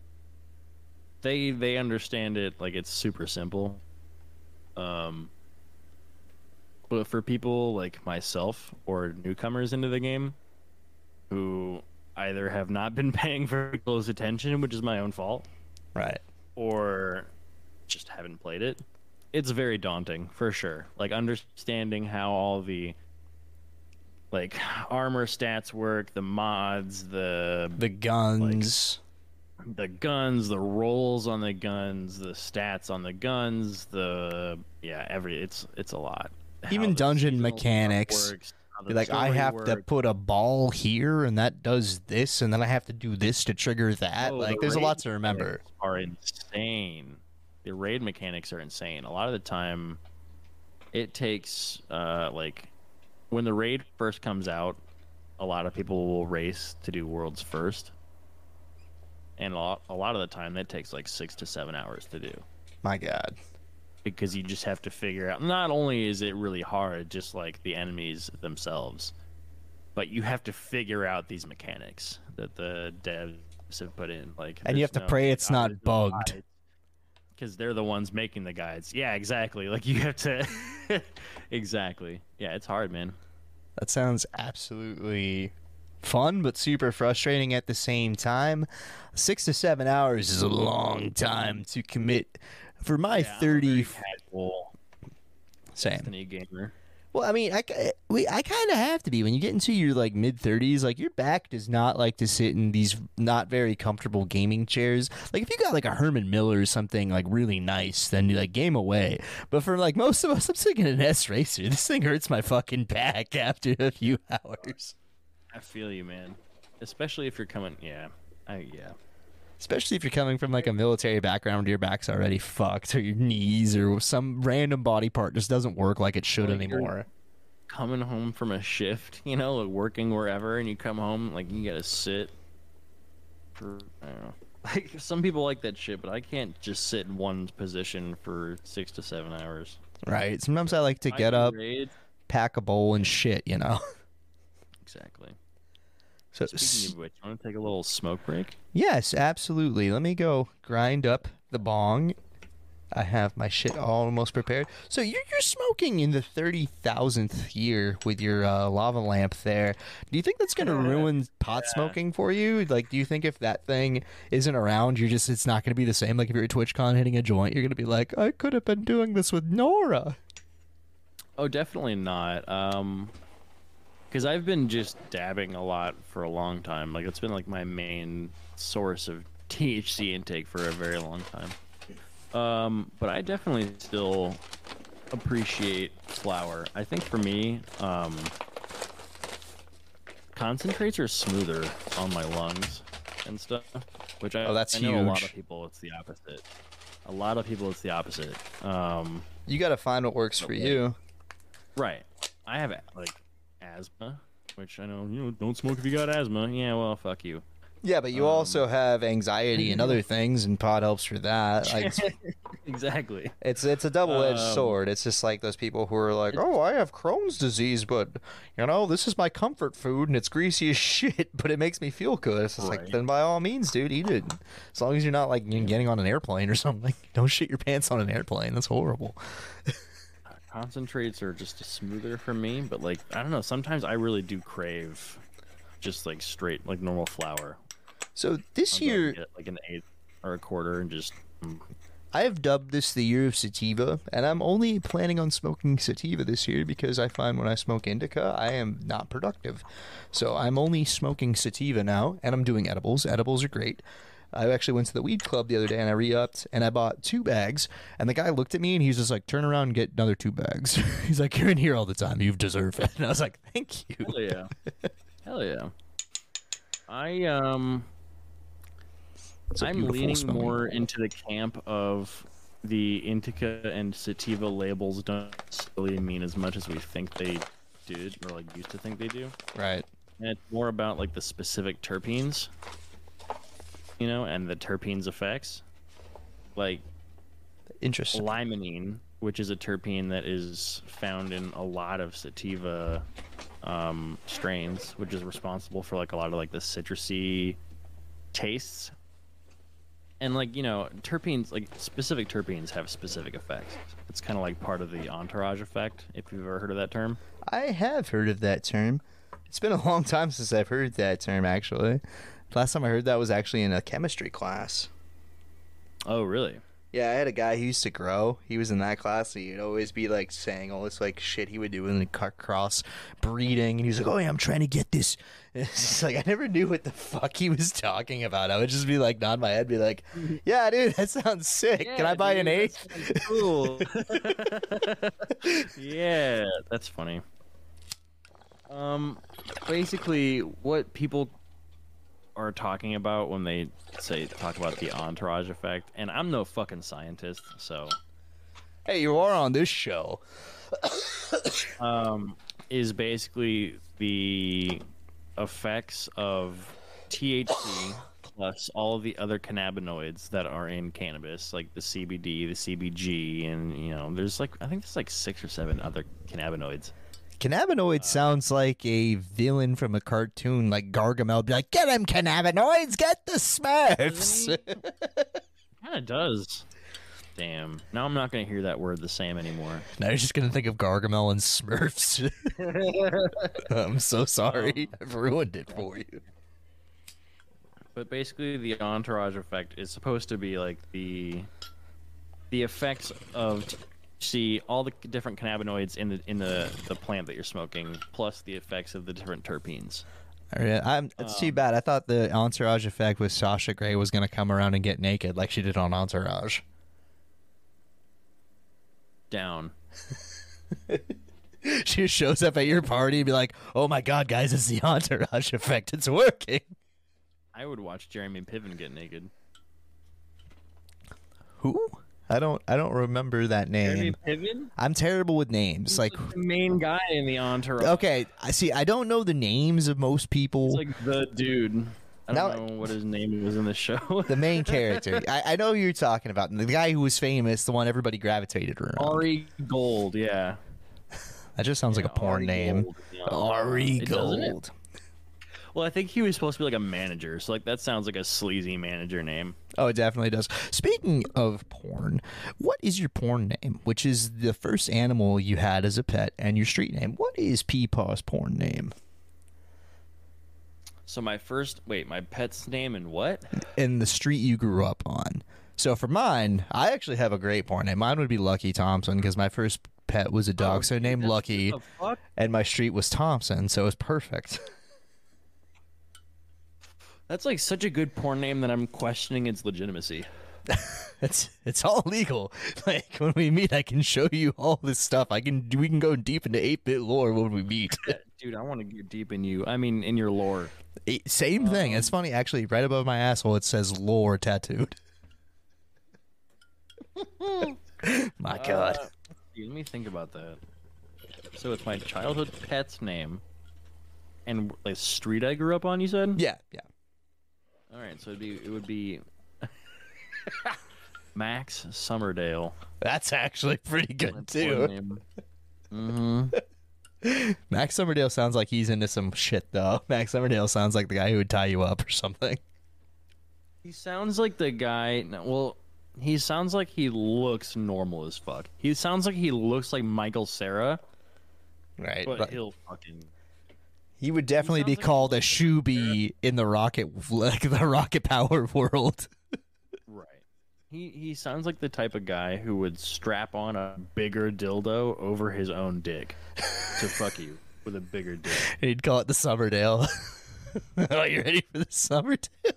they understand it like it's super simple. But for people like myself or newcomers into the game, who either have not been paying very close attention, which is my own fault, right, or just haven't played it. It's very daunting, for sure. Like, understanding how all the, like, armor stats work, the mods, the guns. Like, the guns, the rolls on the guns, the stats on the guns, it's a lot. Even dungeon mechanics. Like, I have to put a ball here, and that does this, and then I have to do this to trigger that. Like, there's a lot to remember. Are insane. The raid mechanics are insane. A lot of the time, it takes, like, when the raid first comes out, a lot of people will race to do worlds first. And a lot of the time, that takes, like, 6 to 7 hours to do. My God. Because you just have to figure out, not only is it really hard, just like the enemies themselves, but you have to figure out these mechanics that the devs have put in. Like, and you have to pray it's not bugged. Because they're the ones making the guides. Yeah, exactly. Like, you have to... Exactly. Yeah, it's hard, man. That sounds absolutely fun, but super frustrating at the same time. 6 to 7 hours is a long time to commit. For my 30... Destiny gamer. Well, I mean, I kind of have to be when you get into your like mid 30s. Like your back does not like to sit in these not very comfortable gaming chairs. Like if you got like a Herman Miller or something like really nice, then you like game away. But for like most of us, I'm sitting in an S Racer. This thing hurts my fucking back after a few hours. I feel you, man. Especially if you're coming. Yeah. Especially if you're coming from like a military background where your back's already fucked, or your knees or some random body part just doesn't work like it should anymore. Coming home from a shift, you know, like working wherever, and you come home, like you gotta sit for, I don't know. Like some people like that shit, but I can't just sit in one position for 6 to 7 hours. Right. Sometimes I like to get up, pack a bowl and shit, you know. Exactly. So, speaking of which, you want to take a little smoke break? Yes, absolutely. Let me go grind up the bong. I have my shit almost prepared. So you're smoking in the 30,000th year with your lava lamp there. Do you think that's going to ruin pot smoking for you? Like, do you think if that thing isn't around, it's not going to be the same? Like if you're at TwitchCon hitting a joint, you're going to be like, I could have been doing this with Nora. Oh, definitely not. Because I've been just dabbing a lot for a long time. Like it's been like my main source of THC intake for a very long time. But I definitely still appreciate flower. I think for me, concentrates are smoother on my lungs and stuff. Which I know a lot of people it's the opposite. A lot of people it's the opposite. You got to find what works for you. Right. I have like asthma, which I know, don't smoke if you got asthma. Yeah, well, fuck you. Yeah, but you also have anxiety and other things, and pot helps for that. Like, exactly. It's a double-edged sword. It's just like those people who are like, oh, I have Crohn's disease, but, this is my comfort food, and it's greasy as shit, but it makes me feel good. It's just like, then by all means, dude, eat it. As long as you're not, like, getting on an airplane or something. Don't shit your pants on an airplane. That's horrible. Concentrates are just smoother for me, but, like, I don't know. Sometimes I really do crave just, like, straight, like, normal flour. So this year, get like an eighth or a quarter, and just. I have dubbed this the year of sativa, and I'm only planning on smoking sativa this year because I find when I smoke indica, I am not productive. So I'm only smoking sativa now, and I'm doing edibles. Edibles are great. I actually went to the weed club the other day, and I re-upped, and I bought 2 bags, and the guy looked at me, and he's just like, turn around and get another 2 bags. He's like, you're in here all the time. You deserve it. And I was like, thank you. Hell yeah. Hell yeah. I'm leaning more into the camp of the indica and sativa labels don't really mean as much as we think they did, or like used to think they do. Right. And it's more about like the specific terpenes, and the terpenes effects. Like, interesting. Limonene, which is a terpene that is found in a lot of sativa strains, which is responsible for like a lot of like the citrusy tastes. And like, terpenes, like specific terpenes have specific effects. It's kind of like part of the entourage effect, if you've ever heard of that term. I have heard of that term. It's been a long time since I've heard that term, actually. Last time I heard that was actually in a chemistry class. Oh, really? Yeah, I had a guy who used to grow. He was in that class, so he'd always be like saying all this like shit he would do in the cross breeding, and he was like, "Oh yeah, I'm trying to get this." And it's just like I never knew what the fuck he was talking about. I would just be like, nod my head, be like, "Yeah, dude, that sounds sick. Yeah, Can I buy an eighth?" Cool. Yeah, that's funny. Basically, what people are talking about when they talk about the entourage effect, and I'm no fucking scientist, so hey, you are on this show. Is basically the effects of THC plus all the other cannabinoids that are in cannabis, like the CBD, the CBG, and there's like I think there's like 6 or 7 other cannabinoids. Cannabinoid sounds like a villain from a cartoon, like Gargamel. Be like, get him, cannabinoids, get the Smurfs. Kind of does. Damn. Now I'm not going to hear that word the same anymore. Now you're just going to think of Gargamel and Smurfs. I'm so sorry. I've ruined it for you. But basically, the entourage effect is supposed to be like the effects of see all the different cannabinoids in the plant that you're smoking, plus the effects of the different terpenes. All right, it's too bad. I thought the Entourage effect with Sasha Grey was going to come around and get naked like she did on Entourage. Down. She just shows up at your party and be like, "Oh my god, guys, it's the Entourage effect. It's working." I would watch Jeremy Piven get naked. Who? I don't remember that Jeremy name. Piven? I'm terrible with names. He's Like, the main guy in the Entourage. okay, I see. I don't know the names of most people. He's like the dude. I Now- don't know what his name was in the show. The main character. I know who you're talking about. The guy who was famous, the one everybody gravitated around. Ari Gold, yeah. That just sounds like a porn Ari name. Gold, yeah. Ari It doesn't it? Gold. Well, I think he was supposed to be like a manager, so like that sounds like a sleazy manager name. Oh, it definitely does. Speaking of porn, what is your porn name? Which is the first animal you had as a pet and your street name. What is Peepaw's porn name? So my pet's name and what? In the street you grew up on. So for mine, I actually have a great porn name. Mine would be Lucky Thompson because my first pet was a dog, so named Lucky, What the fuck? and my street was Thompson, so it was perfect. That's like such a good porn name that I'm questioning its legitimacy. It's all legal. Like when we meet, I can show you all this stuff. We can go deep into 8-bit lore when we meet. Dude, I want to get deep in in your lore. Same thing. It's funny, actually. Right above my asshole, it says lore tattooed. My God. Let me think about that. So it's my childhood pet's name, and like street I grew up on. You said? Yeah. All right, so it would be Max Summerdale. That's actually pretty good too. Mm-hmm. Max Summerdale sounds like he's into some shit though. Max Summerdale sounds like the guy who would tie you up or something. He sounds like the guy. Well, he sounds like he looks normal as fuck. He sounds like he looks like Michael Cera, Right. but he'll fucking. He would definitely He be sounds like called a he's shoebie in the rocket power world. Right. He sounds like the type of guy who would strap on a bigger dildo over his own dick to fuck you with a bigger dick. He'd call it the Summerdale. Oh, you ready for the Summerdale?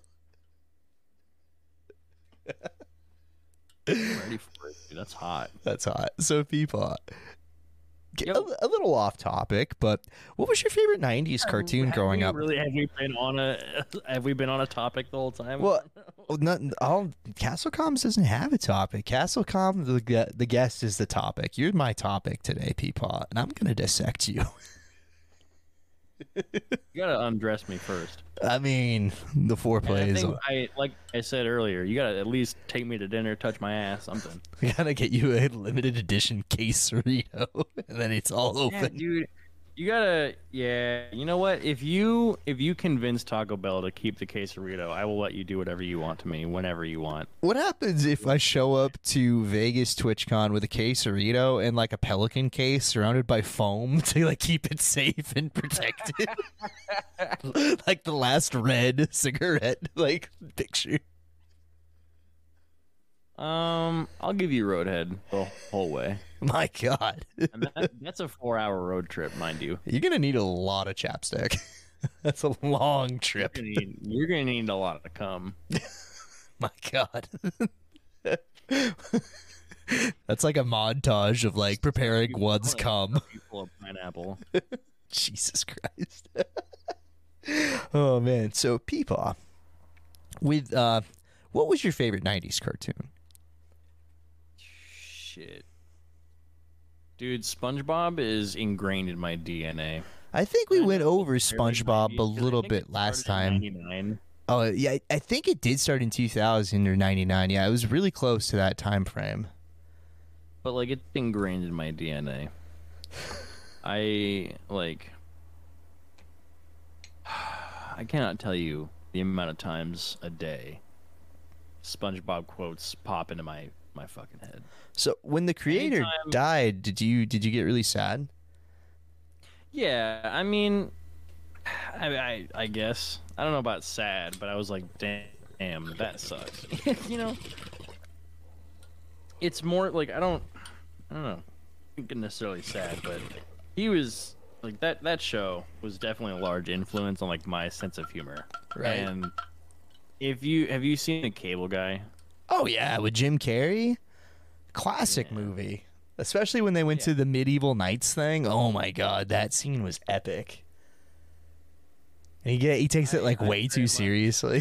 I'm ready for it, dude. That's hot. That's hot. So Peapod. Yo. A little off topic, but what was your favorite '90s cartoon growing up? Really, have we been on a topic the whole time? Well, Castlecom doesn't have a topic. Castlecom, the guest is the topic. You're my topic today, Peapod, and I'm gonna dissect you. You gotta undress me first. I mean, the foreplay is. Like I said earlier, you gotta at least take me to dinner, touch my ass, something. We gotta get you a limited edition quesarito, and then it's all Yeah, open. dude. You gotta, yeah. You know what? If you convince Taco Bell to keep the quesarito, I will let you do whatever you want to me, whenever you want. What happens if I show up to Vegas TwitchCon with a quesarito and like a pelican case surrounded by foam to like keep it safe and protected? Like the last red cigarette like picture. I'll give you Roadhead the whole way. My God. And that's a 4-hour road trip, mind you. You're gonna need a lot of chapstick. That's a long trip. You're gonna need a lot to come. My God. That's like a montage of like preparing one's cum. Full of pineapple. Jesus Christ. Oh man. So Peepaw, with what was your favorite '90s cartoon? Shit. Dude, SpongeBob is ingrained in my DNA. I think we went over Fairly SpongeBob 90s, a 'cause I little think bit it last started in time. 99. Oh yeah, I think it did start in 2000 or 99. Yeah, it was really close to that time frame. But like it's ingrained in my DNA. I cannot tell you the amount of times a day SpongeBob quotes pop into my fucking head. So when the creator Anytime- died, did you get really sad? Yeah, I mean, I guess I don't know about sad, but I was like, damn, that sucks. You know, it's more like I don't. I don't know, not necessarily sad, but he was like that show was definitely a large influence on like my sense of humor. Right. And have you seen The Cable Guy? Oh yeah, with Jim Carrey, classic movie. Especially when they went to the medieval knights thing. Oh my god, that scene was epic. And he takes it like way too seriously.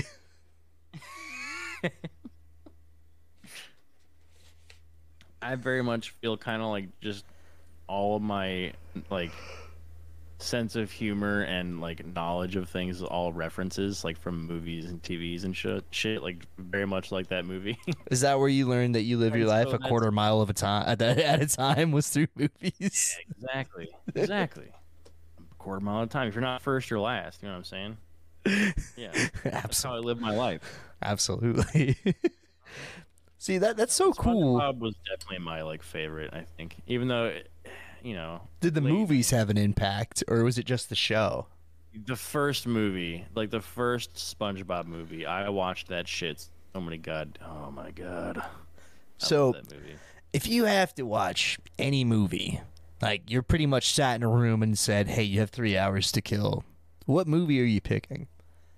I very much feel kind of like just all of my like sense of humor and like knowledge of things is all references like from movies and TVs and shit like very much like that movie. Is that where you learned that you live your life a quarter mile of a time at a time was through movies? Yeah, exactly. A quarter mile at a time. If you're not first, you're last. You know what I'm saying? Yeah, that's how I live my life. Absolutely. See that's so cool. SpongeBob was definitely my like favorite. I think, even though, you know, Did the movies have an impact, or was it just the show? the first movie, like the first SpongeBob movie, I watched that shit so many oh my god. I love that movie. If you have to watch any movie, like you're pretty much sat in a room and said, "Hey, you have 3 hours to kill," what movie are you picking?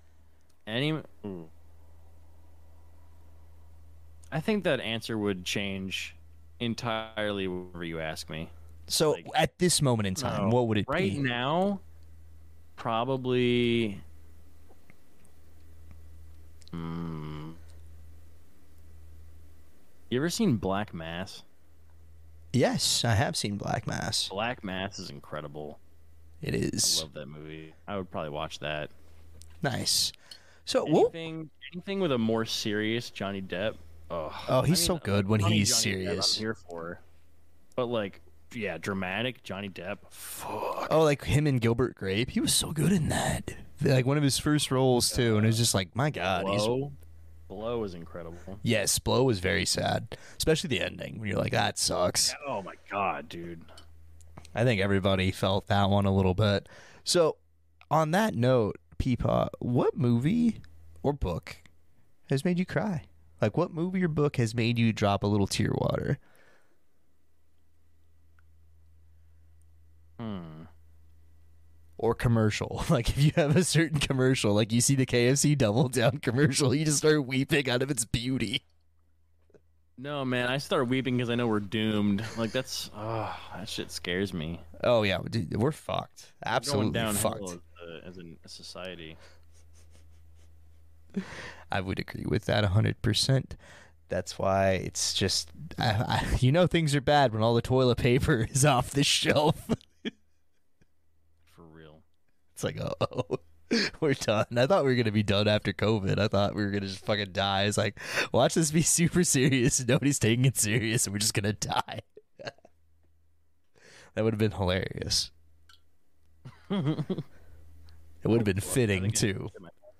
I think that answer would change entirely whenever you ask me. So Like, at this moment in time, what would it right be? now? Probably. You ever seen Black Mass? Yes, I have seen Black Mass. Black Mass is incredible. It is. I love that movie. I would probably watch that. Nice. So Anything with a more serious Johnny Depp. Oh, he's so good when funny he's Johnny Depp, serious. I'm here for. But like, yeah, dramatic Johnny Depp. Fuck. Oh, like him and Gilbert Grape. He was so good in that. Like one of his first roles too, and it was just like, my God, Blow is incredible. Yes, Blow was very sad, especially the ending when you're like, that sucks. Oh my God, dude. I think everybody felt that one a little bit. So, on that note, Peepaw, what movie or book has made you cry? Like, what movie or book has made you drop a little tear water? Or commercial. Like, if you have a certain commercial, like you see the KFC Double Down commercial, you just start weeping out of its beauty. No, man, I start weeping because I know we're doomed. Like, that shit scares me. Oh, yeah, dude, we're fucked. Absolutely going fucked. downhill as a society. I would agree with that 100%. That's why it's just, you know, things are bad when all the toilet paper is off the shelf. For real. It's like, oh, we're done. I thought we were going to be done after COVID. I thought we were going to just fucking die. It's like, watch this be super serious. Nobody's taking it serious, and we're just going to die. That would have been hilarious. It would have been fitting, too.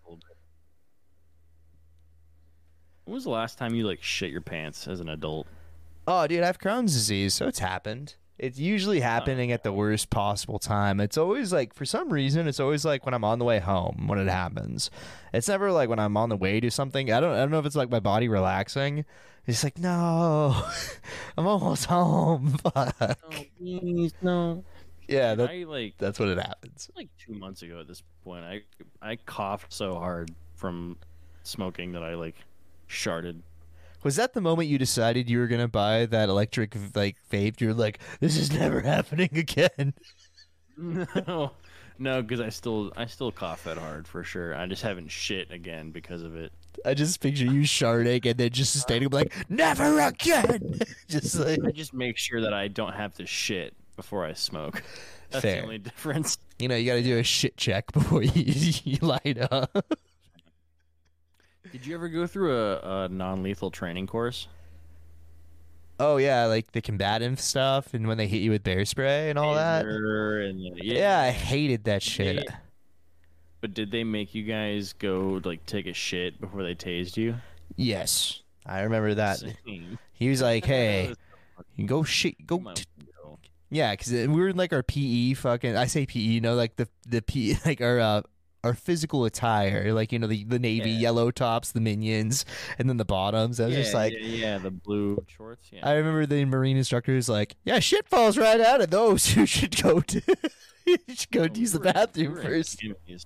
When was the last time you like shit your pants as an adult? Oh, dude, I have Crohn's disease, so it's happened. It's usually happening at the worst possible time. It's always like, for some reason, it's always like when I'm on the way home when it happens. It's never like when I'm on the way to something. I don't know if it's like my body relaxing. It's like, no, I'm almost home. Fuck. Oh, please, no. Yeah, that's what it happens. Like 2 months ago at this point, I coughed so hard from smoking that I like sharted. Was that the moment you decided you were gonna buy that electric like vape? You're like, this is never happening again. No, because I still cough that hard for sure. I just haven't shit again because of it. I just picture you sharding and then just standing up like, never again. Just like, I just make sure that I don't have to shit before I smoke. That's fair. the only difference. You know, you got to do a shit check before you light up. Did you ever go through a non-lethal training course? Oh yeah, like the combative stuff, and when they hit you with bear spray and all that. Yeah, I hated that shit. But did they make you guys go like take a shit before they tased you? Yes, I remember that. Same. He was like, "Hey, you go shit, go." Yeah, because we were in like our PE fucking. I say PE, no, like the PE, like our our physical attire, like, you know, the navy yellow tops, the minions, and then the bottoms. I was just like, the blue shorts. Yeah, I remember the Marine instructors like, yeah, shit falls right out of those. You should go to you should go use the bathroom first.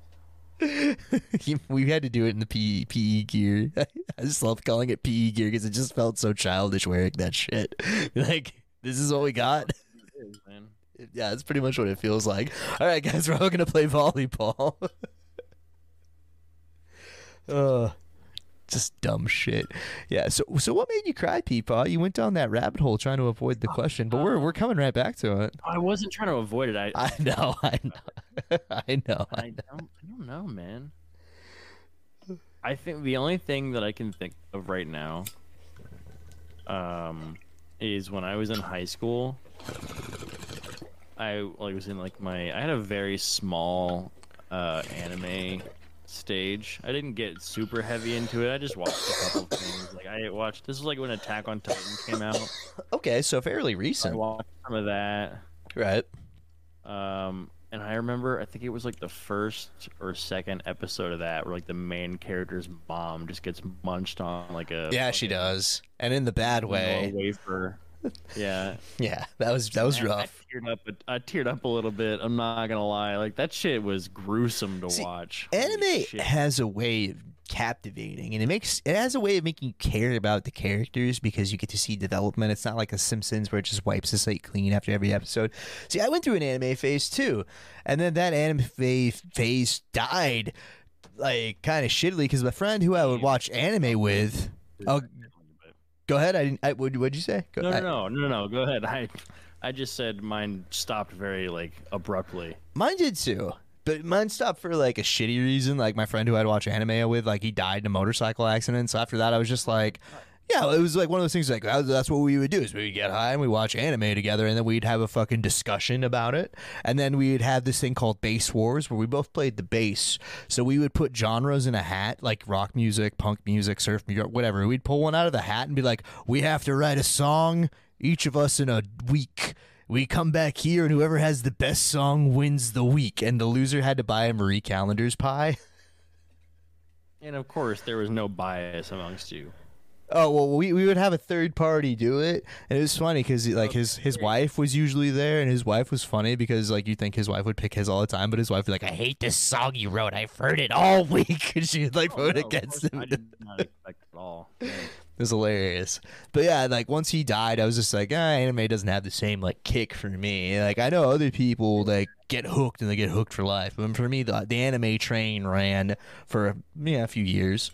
We had to do it in the PE gear. I just loved calling it PE gear because it just felt so childish wearing that shit. Like, this is what we got. It is, man. Yeah, that's pretty much what it feels like. All right, guys, we're all gonna play volleyball. Just dumb shit. Yeah. So what made you cry, Peepaw? You went down that rabbit hole trying to avoid the question, but we're coming right back to it. I wasn't trying to avoid it. I know. I know. I don't know, man. I think the only thing that I can think of right now, is when I was in high school. I was in like I had a very small anime stage. I didn't get super heavy into it. I just watched a couple of things. Like this was like when Attack on Titan came out. Okay, so fairly recent. I watched some of that. Right. And I remember, I think it was like the first or second episode of that where like the main character's mom just gets munched on like a she does, and in the bad way. Wafer. Yeah. Yeah, that was rough. I teared up a little bit. I'm not gonna lie. Like that shit was gruesome to watch. Anime has a way of captivating, and it has a way of making you care about the characters because you get to see development. It's not like a Simpsons where it just wipes the slate clean after every episode. See, I went through an anime phase too, and then that anime phase died like kind of shittily because my friend who I would watch anime with. Go ahead. What'd you say? No. Go ahead. I just said mine stopped very like abruptly. Mine did too, but mine stopped for like a shitty reason. Like my friend who I'd watch anime with, like he died in a motorcycle accident. So after that, I was just like, yeah, it was like one of those things. Like that's what we would do is we would get high and we watch anime together, and then we'd have a fucking discussion about it, and then we'd have this thing called Bass Wars where we both played the bass. So we would put genres in a hat, like rock music, punk music, surf music, whatever. We'd pull one out of the hat and be like, we have to write a song, each of us in a week. We come back here, and whoever has the best song wins the week. And the loser had to buy a Marie Callender's pie. And of course, there was no bias amongst you. Oh, well, we would have a third party do it, and it was funny because like his wife was usually there, and his wife was funny because like you think his wife would pick his all the time, but his wife was like, I hate this song you wrote, I've heard it all week, and she would like vote against him. I did not expect it at all. Yeah. It was hilarious. But yeah, like once he died, I was just like, anime doesn't have the same like kick for me. Like I know other people like get hooked and they get hooked for life, but for me the anime train ran for a few years.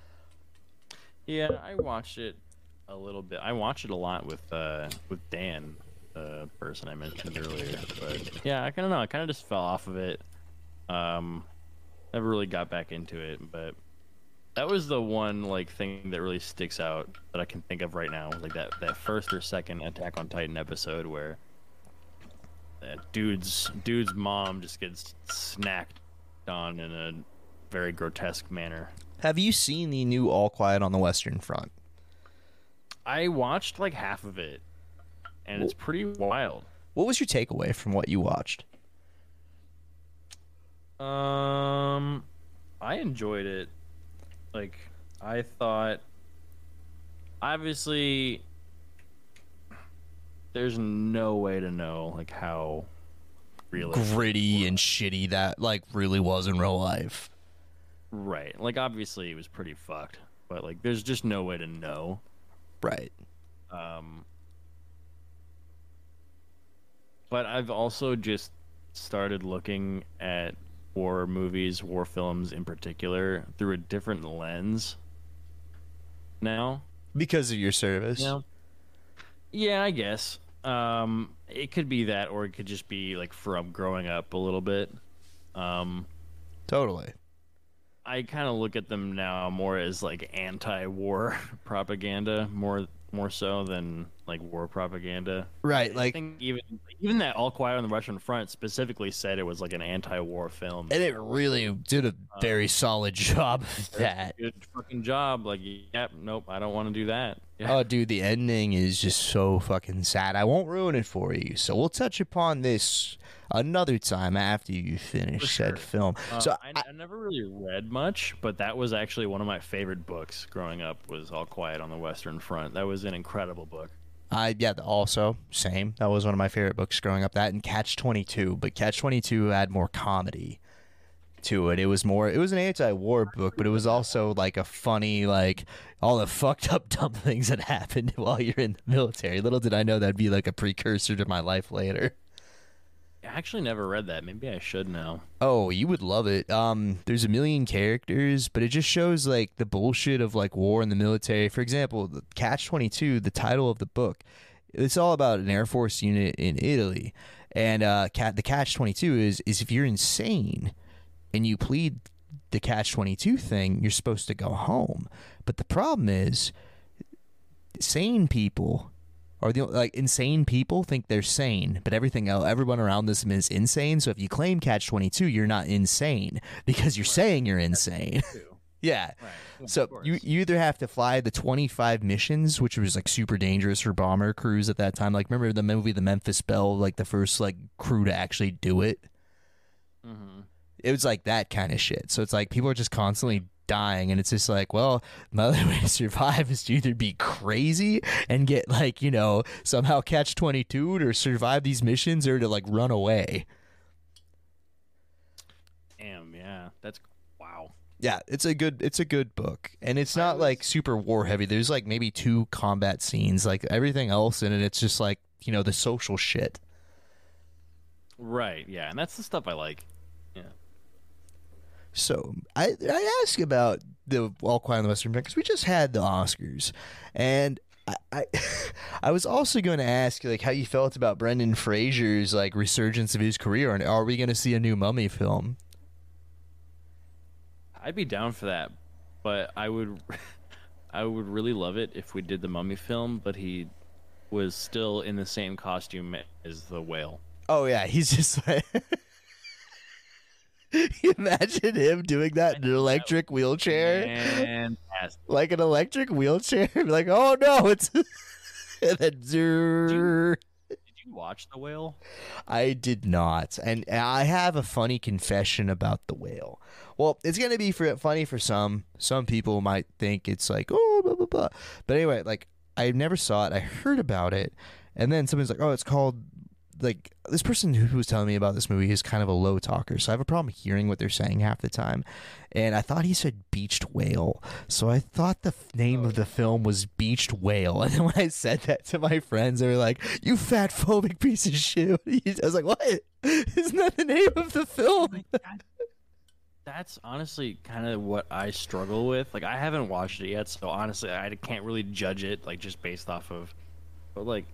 Yeah, I watched it a little bit. I watched it a lot with Dan, the person I mentioned earlier. But yeah, I kind of know. I kind of just fell off of it. Never really got back into it. But that was the one like thing that really sticks out that I can think of right now. Like that first or second Attack on Titan episode where that dude's mom just gets snacked on in a very grotesque manner. Have you seen the new All Quiet on the Western Front? I watched like half of it, and it's pretty wild. What was your takeaway from what you watched? I enjoyed it. Like, I thought, obviously, there's no way to know like how gritty and shitty that like really was in real life. Right. Like, obviously, it was pretty fucked. But, like, there's just no way to know. Right. But I've also just started looking at war movies, war films in particular, through a different lens now. Because of your service? Yeah, I guess. It could be that, or it could just be, like, from growing up a little bit. Totally. I kind of look at them now more as like anti-war propaganda, more so than like war propaganda. Right, I like, think even that All Quiet on the Russian Front specifically said it was like an anti-war film. and it really did a very solid job of that. Good fucking job. Like, yep, nope, I don't want to do that. Yeah. Oh, dude, the ending is just so fucking sad. I won't ruin it for you, so we'll touch upon this another time after you finish said film. So I never really read much, but that was actually one of my favorite books growing up. Was All Quiet on the Western Front. That was an incredible book. yeah, also same. That was one of my favorite books growing up. That and Catch-22, but Catch-22 had more comedy to it. It was an anti-war book, but it was also like a funny, like all the fucked up dumb things that happened while you're in the military. Little did I know that'd be like a precursor to my life later. I actually never read that. Maybe I should now. Oh, you would love it. There's a million characters, but it just shows like the bullshit of like war in the military. For example, the Catch-22, the title of the book, it's all about an Air Force unit in Italy, and the Catch-22 is if you're insane and you plead the Catch-22 thing, you're supposed to go home. But the problem is, sane people. Or insane people think they're sane, but everyone around them is insane. So if you claim Catch-22, you're not insane because you're saying you're insane. Yeah. Right. Yeah, So of course. you either have to fly the 25 missions, which was like super dangerous for bomber crews at that time. Like, remember the movie The Memphis Belle, like the first like crew to actually do it? Mm-hmm. It was like that kind of shit. So it's like people are just constantly dying, and it's just like, well, my other way to survive is to either be crazy and get like, somehow Catch-22 or survive these missions, or to like run away. Damn, yeah, that's wow. Yeah, it's a good book, and it's not like super war heavy. There's like maybe 2 combat scenes. Like everything else in it, it's just like the social shit. Right, yeah, and that's the stuff I like. Yeah. So I ask about the All Quiet on the Western Front because we just had the Oscars, and I was also going to ask like how you felt about Brendan Fraser's like resurgence of his career, and are we going to see a new Mummy film? I'd be down for that, but I would really love it if we did the Mummy film, but he was still in the same costume as the whale. Oh yeah, he's just like. Imagine him doing that in an electric wheelchair. Fantastic. Like an electric wheelchair. Like, oh no, it's and then Did you watch the whale? I did not. And I have a funny confession about the whale. Well, it's gonna be funny for some. Some people might think it's like, oh, blah blah blah. But anyway, like I never saw it. I heard about it, and then someone's like, oh, it's called. Like this person who was telling me about this movie is kind of a low talker, so I have a problem hearing what they're saying half the time. And I thought he said beached whale, so I thought the name of the film was Beached Whale. And then when I said that to my friends, they were like, "You fat phobic piece of shit!" I was like, "What? Isn't that the name of the film?" That's honestly kind of what I struggle with. Like, I haven't watched it yet, so honestly, I can't really judge it like just based off of. But like,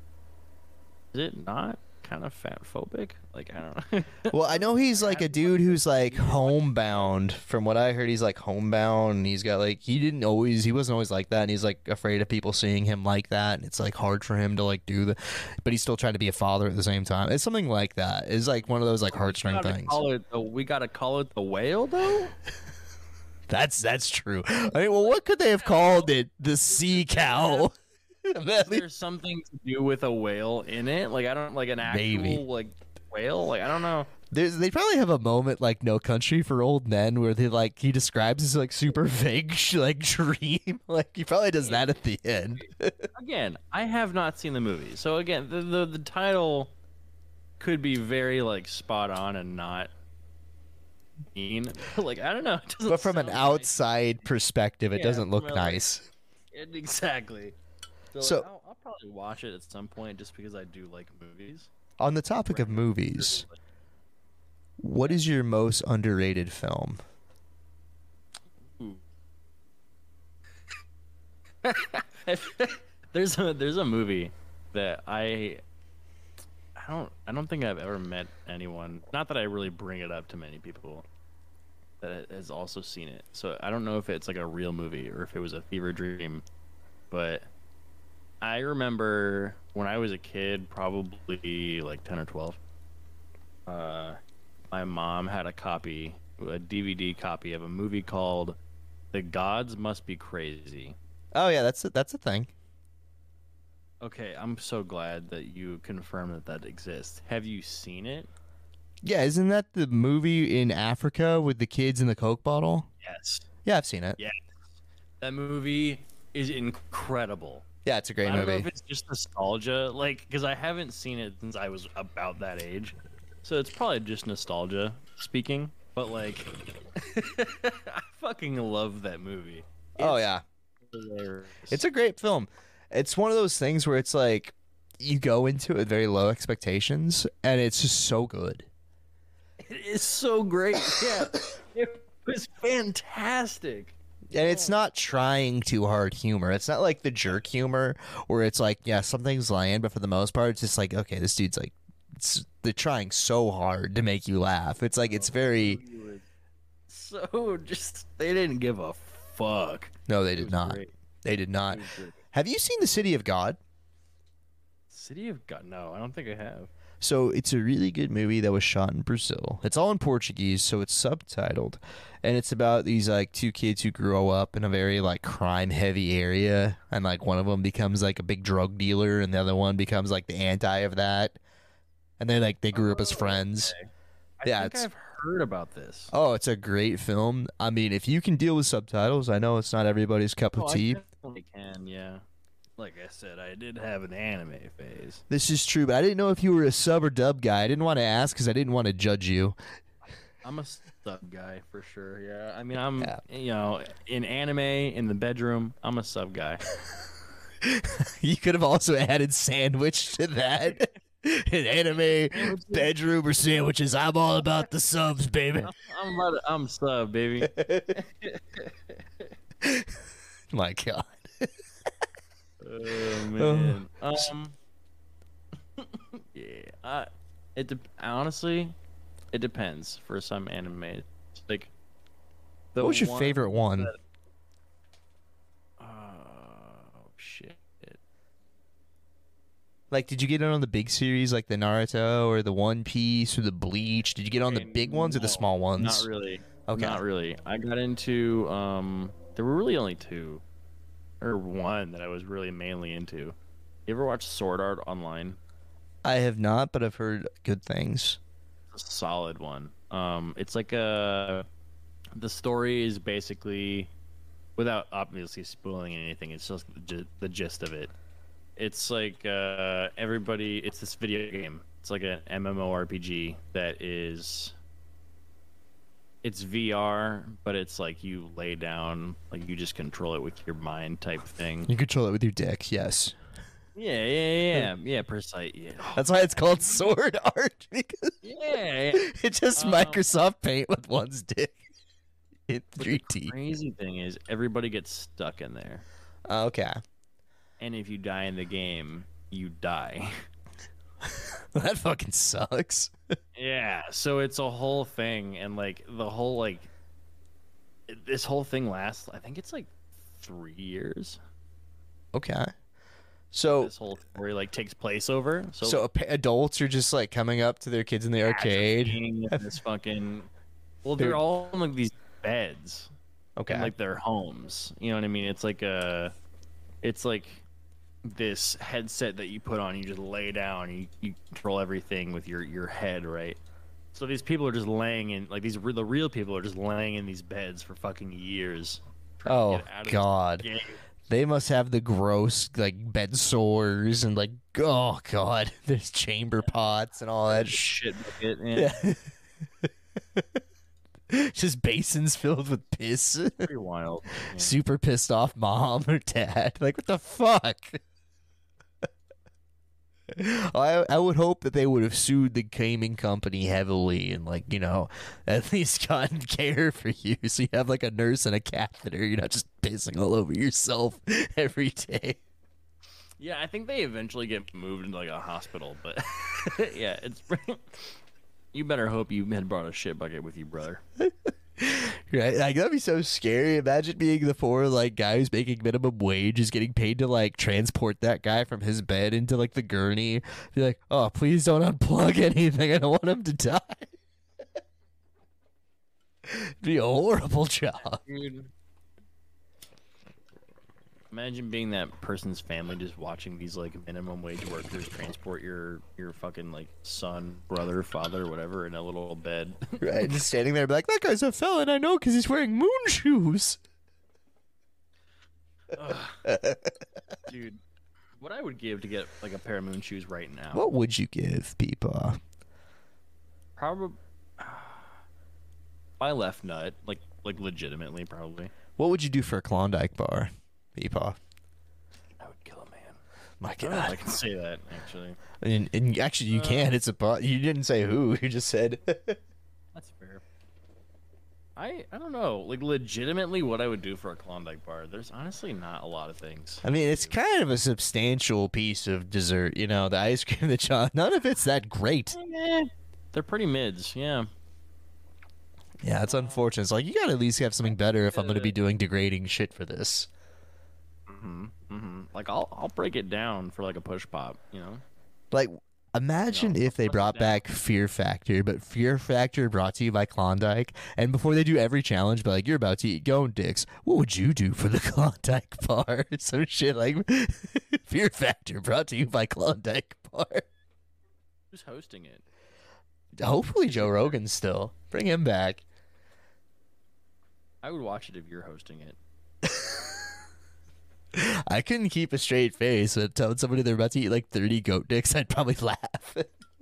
is it not kind of fat phobic? Like, I don't know. Well, I know he's like a dude who's like homebound. From what I heard, he's like homebound. And he's got like he wasn't always like that, and he's like afraid of people seeing him like that, and it's like hard for him to like but he's still trying to be a father at the same time. It's something like that. It's like one of those like heartstring things. We gotta call it the whale, though. That's true. I mean, well, what could they have called it? The sea cow. There's something to do with a whale in it. Like, I don't like an actual Maybe. like whale. Like, I don't know. They probably have a moment like No Country for Old Men where he describes his like super vague like dream. Like he probably does that at the end. Again, I have not seen the movie, so again, the title could be very like spot on and not mean. Like, I don't know. It doesn't But from an sound outside perspective, it Yeah, doesn't look from a, like- nice. right. Exactly. So- like, I'll probably watch it at some point just because I do like movies. On the topic of movies, what is your most underrated film? Ooh. There's a movie that I don't think I've ever met anyone. Not that I really bring it up to many people that has also seen it. So I don't know if it's like a real movie or if it was a fever dream, but I remember when I was a kid, probably like 10 or 12. My mom had a DVD copy of a movie called "The Gods Must Be Crazy." Oh yeah, that's a thing. Okay, I'm so glad that you confirmed that that exists. Have you seen it? Yeah, isn't that the movie in Africa with the kids in the Coke bottle? Yes. Yeah, I've seen it. Yeah. That movie is incredible. Yeah, it's a great I don't know if movie. it's just nostalgia, like, because I haven't seen it since I was about that age. So it's probably just nostalgia speaking. But, like, I fucking love that movie. Oh yeah, Hilarious. it's a great film. It's one of those things where it's like you go into it with very low expectations, and it's just so good. It is so great. Yeah. It was fantastic. And it's not trying too hard humor. It's not like the jerk humor where it's like, yeah, something's land, but for the most part, it's just like, okay, this dude's like, they're trying so hard to make you laugh. It's like, it's very. So just, they didn't give a fuck. No, they It did was not. great. They did not. It was great. Have you seen The City of God? City of God? No, I don't think I have. So it's a really good movie that was shot in Brazil. It's all in Portuguese, so it's subtitled, and it's about these like two kids who grow up in a very like crime heavy area, and like one of them becomes like a big drug dealer, and the other one becomes like the anti of that, and they grew up as friends. Okay. Yeah, I think it's I've heard about this. oh, it's a great film. I mean, if you can deal with subtitles, I know it's not everybody's cup Oh, of I tea. definitely can, yeah. Like I said, I did have an anime phase. This is true, but I didn't know if you were a sub or dub guy. I didn't want to ask because I didn't want to judge you. I'm a sub guy for sure. Yeah, I mean, I'm Yeah. you know, in anime in the bedroom, I'm a sub guy. You could have also added sandwich to that. An anime bedroom or sandwiches. I'm all about the subs, baby. I'm sub baby. My God. Oh man. Yeah. Honestly, it depends for some anime. Like, the What was your one favorite one? that- Oh shit. Like, did you get on the big series like the Naruto or the One Piece or the Bleach? Did you get on the Okay, big ones or the no, small ones? Not really. Okay. Not really. I got into there were really only two or one that I was really mainly into. You ever watch Sword Art Online? I have not, but I've heard good things. It's a solid one. It's like the story is basically, without obviously spoiling anything, it's just the gist of it. It's like it's this video game. It's like an MMORPG that is, it's VR, but it's like you lay down, like you just control it with your mind type thing. You control it with your dick, yes. Yeah, precise. Yeah, That's why it's called Sword Art, because yeah. it's just Microsoft Paint with one's dick in But 3D. the crazy thing is, everybody gets stuck in there, Okay. and if you die in the game, you die. That fucking sucks. Yeah, so it's a whole thing, and like the whole like this whole thing lasts. I think it's like 3 years. Okay. So This whole story like takes place over. so adults are just like coming up to their kids in the arcade. being in this fucking. Well, they're all in like these beds. Okay. In, like their homes. You know what I mean? It's like it's like this headset that you put on. You just lay down. You control everything with your head, right? So these people are just laying in like the real people are just laying in these beds for fucking years. trying to Oh get out of this God. game. They must have the gross like bed sores and like oh God, there's chamber pots and all that shit. Shit bucket. Yeah. Just basins filled with piss. Pretty wild. Yeah. Super pissed off mom or dad. Like what the fuck? I would hope that they would have sued the gaming company heavily and like, you know, at least gotten care for you so you have like a nurse and a catheter. You're not just pissing all over yourself every day. Yeah, I think they eventually get moved into like a hospital, but yeah, it's. You better hope you had brought a shit bucket with you, brother. Right? Like, that'd be so scary. Imagine being the poor, like, guy who's making minimum wage is getting paid to, like, transport that guy from his bed into, like, the gurney. Be like, oh, please don't unplug anything. I don't want him to die. It'd be a horrible job. Dude. Imagine being that person's family just watching these like minimum wage workers transport your fucking like son, brother, father, whatever in a little bed. Right? Just standing there, be like, that guy's a felon. I know because he's wearing moon shoes. Dude, what I would give to get like a pair of moon shoes right now. What would you give people? Probably my left nut, like legitimately, probably. What would you do for a Klondike bar, people? I would kill a man. My I don't know if I God. can say that actually. And actually, you can. It's a bar. You didn't say who. You just said. That's fair. I don't know, like legitimately, what I would do for a Klondike bar. There's honestly not a lot of things. I mean, it's kind of a substantial piece of dessert. You know, the ice cream, the chocolate. None of it's that great. They're pretty mids, yeah. Yeah, it's unfortunate. It's like, you gotta at least have something better if I'm gonna be doing degrading shit for this. Like I'll break it down for like a push pop, you know. Like, imagine No, if they let's brought do that. back Fear Factor, but Fear Factor brought to you by Klondike, and before they do every challenge, be like, you're about to eat Gone Dicks, what would you do for the Klondike bar? Some shit like Fear Factor brought to you by Klondike bar. Who's hosting it? Hopefully Joe Rogan still. Bring him back. I would watch it if you're hosting it. I couldn't keep a straight face, but telling somebody they're about to eat like 30 goat dicks, I'd probably laugh.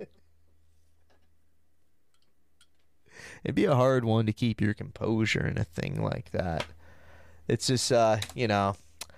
It'd be a hard one to keep your composure in a thing like that. It's just, you know,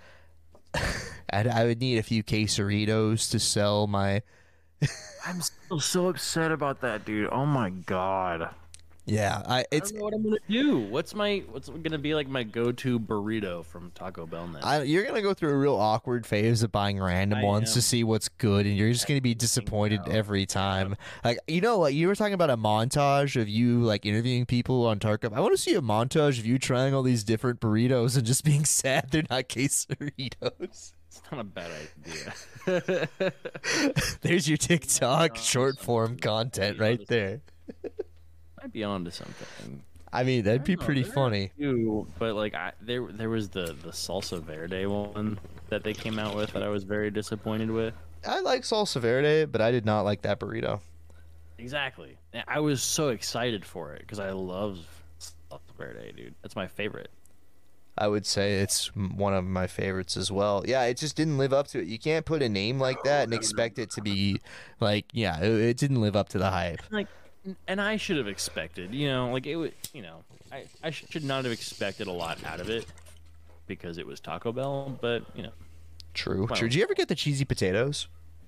I would need a few quesaritos to sell my. I'm still so upset about that, dude. Oh my god. Yeah, I don't know what I'm gonna do. What's gonna be like my go-to burrito from Taco Bell now? You're gonna go through a real awkward phase of buying random I ones am. to see what's good, and you're just gonna be disappointed every time. Like, you know what? You were talking about a montage of you like interviewing people on Tarkov. I want to see a montage of you trying all these different burritos and just being sad they're not quesaritos. It's not a bad idea. There's your TikTok short form content right there. Might be onto something. I mean, that'd be I don't know, pretty there are funny. a few, but like there was the salsa verde one that they came out with that I was very disappointed with. I like salsa verde, but I did not like that burrito. Exactly. And I was so excited for it because I love salsa verde, dude. That's my favorite. I would say it's one of my favorites as well. Yeah, it just didn't live up to it. You can't put a name like that and expect it to be like, yeah, it didn't live up to the hype. Like, and I should have expected, you know, like it would, you know, I should not have expected a lot out of it because it was Taco Bell, but you know. True. Well- True. Did you ever get the cheesy potatoes?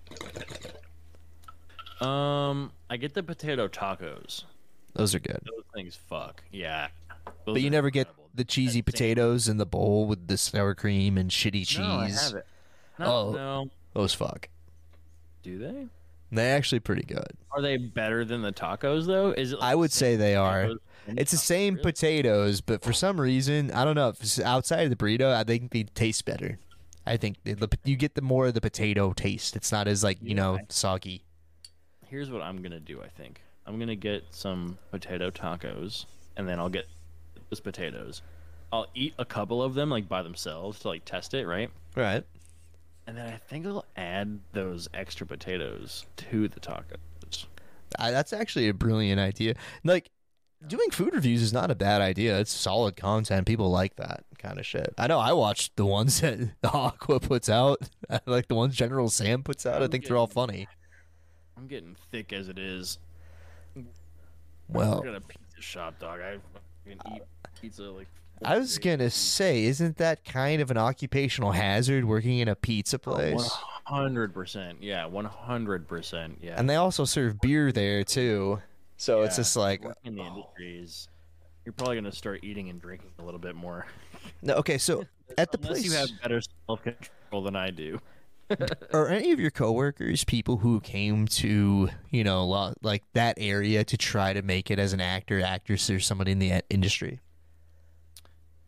I get the potato tacos. Those are good. Those things fuck. Yeah. Those But you are never get incredible. the cheesy That same- potatoes in the bowl with the sour cream and shitty cheese. No, I have it. No, Oh. no. Those fuck. Do they? They're actually pretty good. Are they better than the tacos though? Is it? Like I would the say same they are. potatoes and It's the tacos? same Really? potatoes, but for some reason, I don't know. If it's outside of the burrito, I think they taste better. I think you get the more of the potato taste. It's not as like, you know, soggy. Here's what I'm gonna do. I think I'm gonna get some potato tacos, and then I'll get those potatoes. I'll eat a couple of them like by themselves to like test it, right? Right. And then I think I'll add those extra potatoes to the tacos. That's actually a brilliant idea. Like, doing food reviews is not a bad idea. It's solid content. People like that kind of shit. I know I watched the ones that the Aqua puts out. I like the ones General Sam puts out. I think they're all funny. I'm getting thick as it is. Well, I got a pizza shop, dog. I fucking eat pizza like. I was gonna say, isn't that kind of an occupational hazard working in a pizza place? 100%. Yeah, 100%. Yeah. And they also serve beer there too. So it's Yeah, just like, working in the industry is, you're probably gonna start eating and drinking a little bit more. no, okay. So at the Unless place, you have better self-control than I do. are any of your coworkers people who came to, you know, like that area to try to make it as an actor, actress, or somebody in the industry?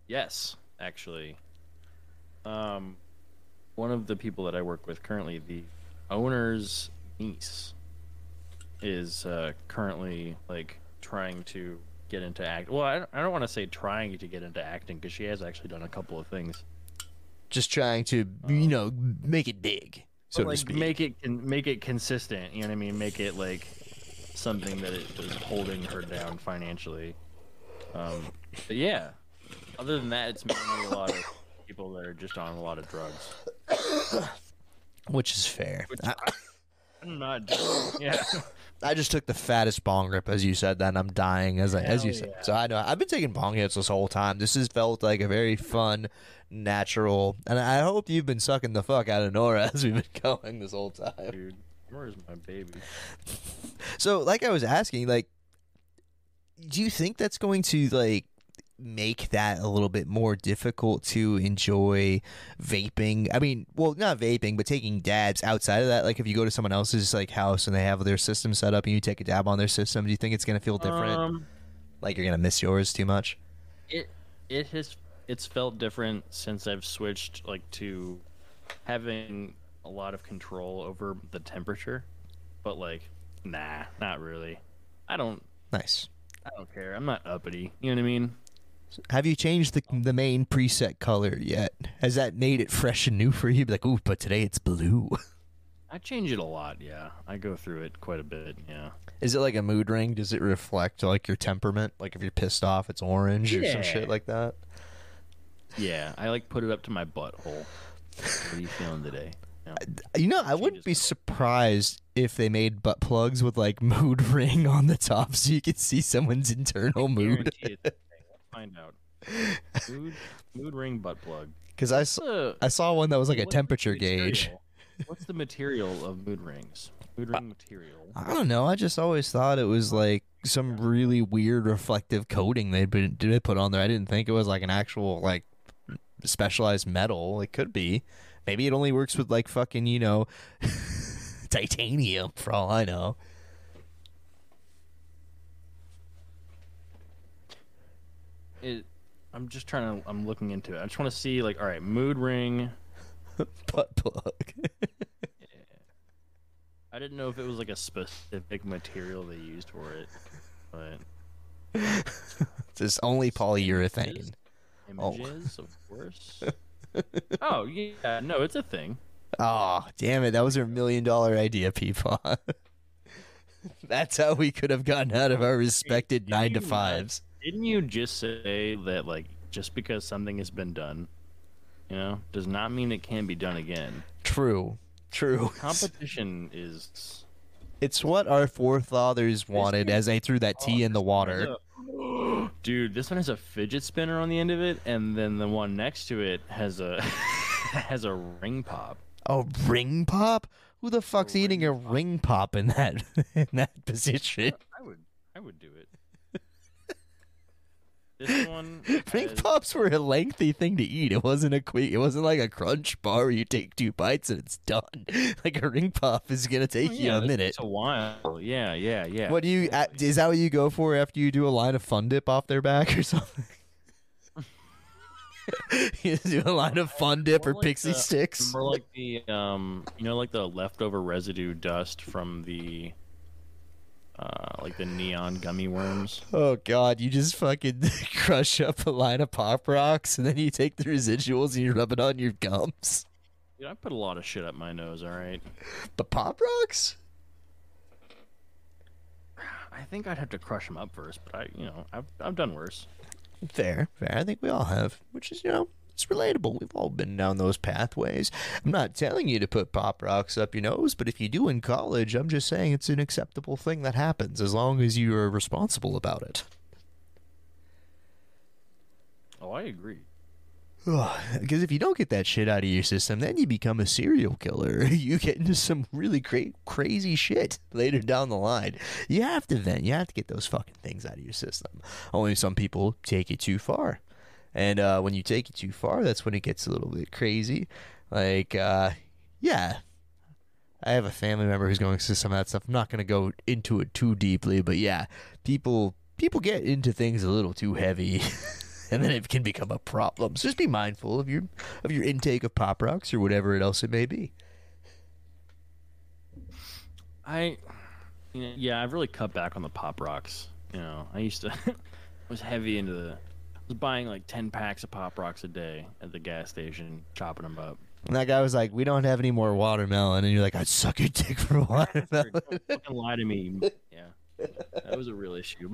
Yes, actually. Um, one of the people that I work with currently, the owner's niece, is currently like trying to get into act. Well, I don't want to say trying to get into acting because she has actually done a couple of things. Just trying to, make it big, so But, to like, speak. make it consistent. You know what I mean? Make it like something that it was holding her down financially. But yeah, other than that, it's mainly a lot of people that are just on a lot of drugs. Which is fair. Which I'm not doing. Yeah. I just took the fattest bong rip as you said that, and I'm dying as you Hell said. yeah. So I know I've been taking bong hits this whole time. This has felt like a very fun, natural, and I hope you've been sucking the fuck out of Nora as we've been going this whole time. Dude, where's my baby? So, like I was asking, like, do you think that's going to like make that a little bit more difficult to enjoy vaping? I mean, well, not vaping, but taking dabs outside of that. Like, if you go to someone else's like house and they have their system set up and you take a dab on their system, do you think it's going to feel different? Like you're going to miss yours too much? It's felt different since I've switched like to having a lot of control over the temperature, but like, nah, not really. I don't Nice. care. I'm not uppity. You know what I mean? Have you changed the main preset color yet? Has that made it fresh and new for you? Be like, ooh, but today it's blue. I change it a lot. Yeah, I go through it quite a bit. Yeah. Is it like a mood ring? Does it reflect like your temperament? Like if you're pissed off, it's orange or some shit like that? Yeah, I like put it up to my butthole. What are you feeling today? Yeah. You know, I wouldn't be surprised if they made butt plugs with like mood ring on the top so you could see someone's internal mood. Guarantee it's a thing. Let's find out. Mood ring butt plug. Because I saw one that was like a What's the temperature gauge. material? What's the material of mood rings? Mood ring material. I don't know. I just always thought it was like some really weird reflective coating they put on there. I didn't think it was like an actual like specialized metal. It could be. Maybe it only works with like fucking, titanium for all I know. I'm looking into it. I just want to see like, all right, mood ring. Butt plug. I didn't know if it was like a specific material they used for it, but It's only polyurethane. images, of course. Oh yeah, no, it's a thing. Oh, damn it. That was our $1 million idea, Peapod. That's how we could have gotten out of our respected 9 to 5s. Didn't you just say that like just because something has been done, does not mean it can be done again? True. Competition is. It's what our forefathers wanted as they threw that tea in the water. Dude, this one has a fidget spinner on the end of it, and then the one next to it has a has a ring pop. A ring pop? Who the fuck's eating a ring pop in that position? I would do it. This one Ring has- pops were a lengthy thing to eat. It wasn't like a crunch bar where you take 2 bites and it's done. Like a ring pop is gonna take you a it minute. takes a while. Yeah. What do you? Is that what you go for after you do a line of Fun Dip off their back or something? You do a line of Fun Dip or More like Pixie the- Sticks. More like the like the leftover residue dust from the like the neon gummy worms. Oh god, you just fucking crush up a line of Pop Rocks and then you take the residuals and you rub it on your gums. Dude, I put a lot of shit up my nose. All right. But Pop Rocks? I think I'd have to crush them up first, but I've done worse. Fair. I think we all have, which is, it's relatable. We've all been down those pathways. I'm not telling you to put Pop Rocks up your nose, but if you do in college, I'm just saying it's an acceptable thing that happens as long as you are responsible about it. Oh, I agree. Because if you don't get that shit out of your system, then you become a serial killer. You get into some really crazy shit later down the line. You have to vent. You have to get those fucking things out of your system. Only some people take it too far. And when you take it too far, that's when it gets a little bit crazy. Like, yeah. I have a family member who's going through some of that stuff. I'm not going to go into it too deeply, but yeah, people get into things a little too heavy. and then it can become a problem. So just be mindful of your intake of Pop Rocks or whatever else it may be. Yeah, I've really cut back on the Pop Rocks. You know, I used to was heavy into I was buying like 10 packs of Pop Rocks a day at the gas station, chopping them up. And that guy was like, "We don't have any more watermelon," and you're like, "I'd suck your dick for watermelon." Don't fucking lie to me. Yeah, that was a real issue.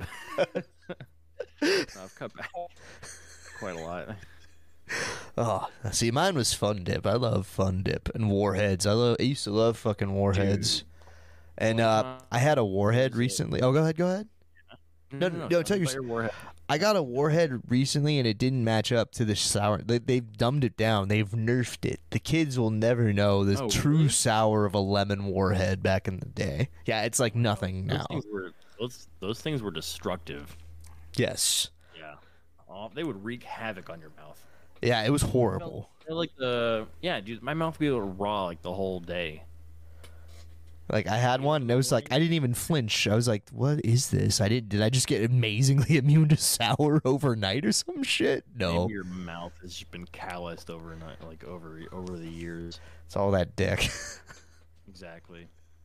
I've cut back quite a lot. Oh, see, mine was Fun Dip. I love Fun Dip and Warheads. I used to love fucking Warheads. Dude. And I had a Warhead recently. Oh, go ahead. No, tell your Warhead. I got a Warhead recently, and it didn't match up to the sour. They've dumbed it down. They've nerfed it. The kids will never know the true really? sour of a lemon Warhead back in the day. Yeah, it's like nothing now. Those things were destructive. Yes. Yeah. They would wreak havoc on your mouth. Yeah, it was horrible. They're like dude, my mouth would be raw like the whole day. Like I had one, and it was like I didn't even flinch. I was like, "What is this? Did I just get amazingly immune to sour overnight or some shit?" No, maybe your mouth has just been calloused overnight, like over the years. It's all that dick. Exactly.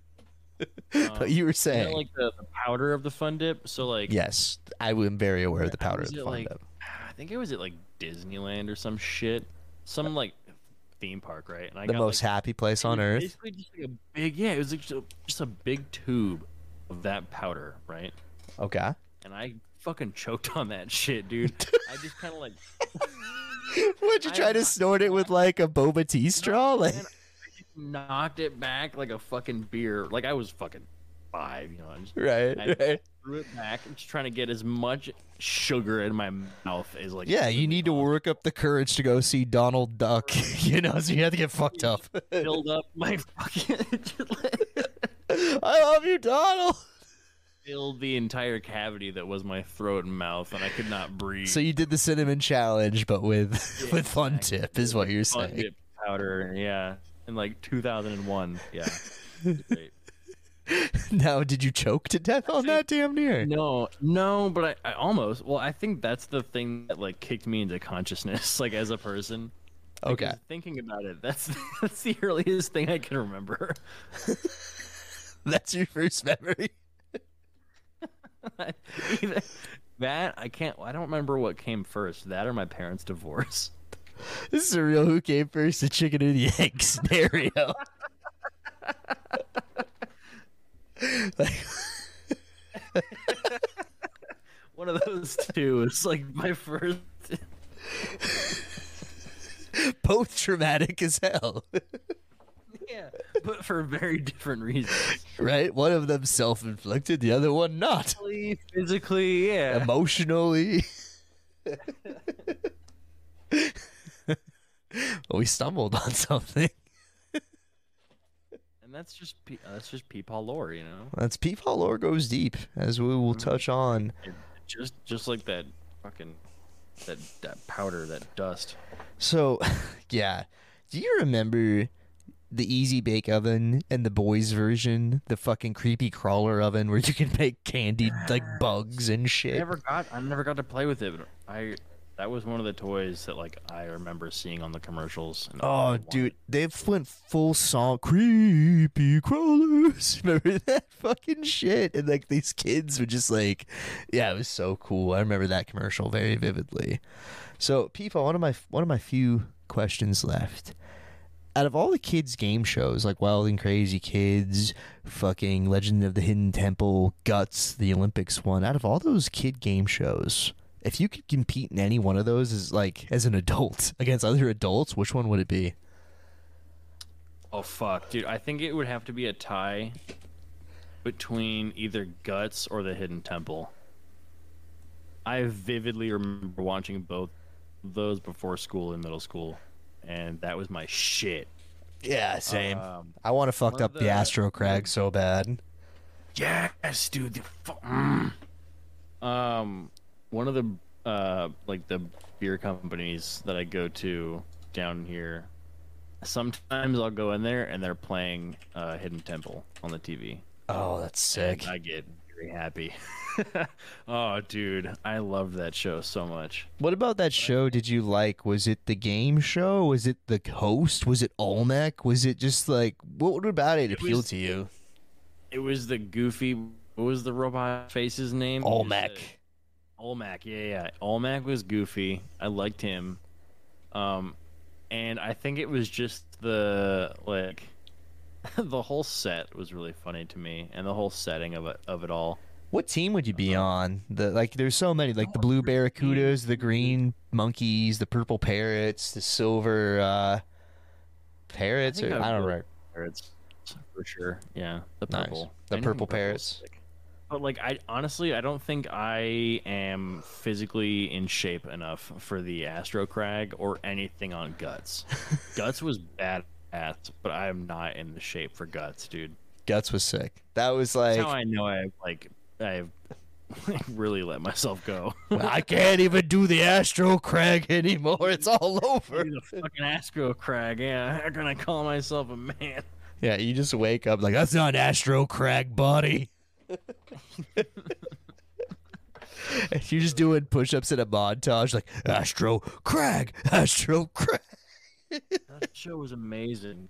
But you were saying, like the powder of the Fun Dip. So like, yes, I am very aware of the powder of the Fun Dip. I think it was at like Disneyland or some shit, some like theme park, right? And I The got, most like, happy place on earth. Basically, just like a big, it was like just a big tube of that powder, right? Okay. And I fucking choked on that shit, dude. I just kind of like. Would you try to snort it with like a boba tea straw? Like, I just knocked it back like a fucking beer. Like I was fucking 5, you know. I threw it back. I'm just trying to get as much sugar in my mouth as like. Yeah, you need to work up the courage to go see Donald Duck. You know, so you have to get fucked up. Filled up my fucking. I love you, Donald. Filled the entire cavity that was my throat and mouth, and I could not breathe. So you did the cinnamon challenge, but with Fun Dip, is what you're saying. Fun Dip powder, yeah, in like 2001, yeah. Great. Now, did you choke to death on that damn near? No, but I almost. Well, I think that's the thing that like kicked me into consciousness, like as a person. Okay. Because thinking about it, that's the earliest thing I can remember. That's your first memory. Either that I don't remember what came first, that or my parents' divorce. This is a real who came first, the chicken or the egg scenario. One of those two is like my first. Both traumatic as hell. Yeah, but for very different reasons. Right? One of them self-inflicted, the other one not. Physically, yeah. Emotionally. Well, we stumbled on something. And that's just Peepaw lore, you know. That's Peepaw lore goes deep, as we will touch on. Just like that fucking that powder, that dust. So, yeah. Do you remember the Easy Bake Oven and the boys version, the fucking creepy crawler oven where you can make candied like bugs and shit? I never got to play with it. But that was one of the toys that like I remember seeing on the commercials. And oh, dude, they went full song, creepy crawlers. Remember that fucking shit? And like these kids were just like, yeah, it was so cool. I remember that commercial very vividly. So, Peepaw, one of my few questions left. Out of all the kids' game shows, like Wild and Crazy Kids, fucking Legend of the Hidden Temple, Guts, the Olympics one, out of all those kid game shows, if you could compete in any one of those as an adult against other adults, which one would it be? Oh fuck, dude! I think it would have to be a tie between either Guts or the Hidden Temple. I vividly remember watching both of those before school in middle school, and that was my shit. Yeah, same. I want to fuck up the Astro Crag so bad. Yes, dude. One of the like the beer companies that I go to down here, sometimes I'll go in there and they're playing Hidden Temple on the TV. Oh, that's sick. And I get very happy. Oh, dude, I loved that show so much. What about that show did you like? Was it the game show? Was it the host? Was it Olmec? Was it just like what about it appealed to you? It was the goofy. What was the robot face's name? Olmec. Olmec. Yeah. Olmec was goofy. I liked him. And I think it was just the the whole set was really funny to me, and the whole setting of it all. What team would you be on? There's so many, like the blue barracudas, the green monkeys, the purple parrots, the silver parrots. I don't remember. Parrots for sure. Yeah, the Nice. purple. The Anything purple purple's parrots. sick. But like, I honestly, I don't think I am physically in shape enough for the Astro Crag or anything on Guts. Guts was badass, but I am not in the shape for Guts, dude. Guts was sick. That was like That's how I know I've really let myself go. I can't even do the Astro Crag anymore. It's all over. The fucking Astro Crag. Yeah, how can I call myself a man? Yeah, you just wake up like that's not Astro Crag, buddy. You're just doing push-ups in a montage like Astro Crag, Astro Crag. That show was amazing.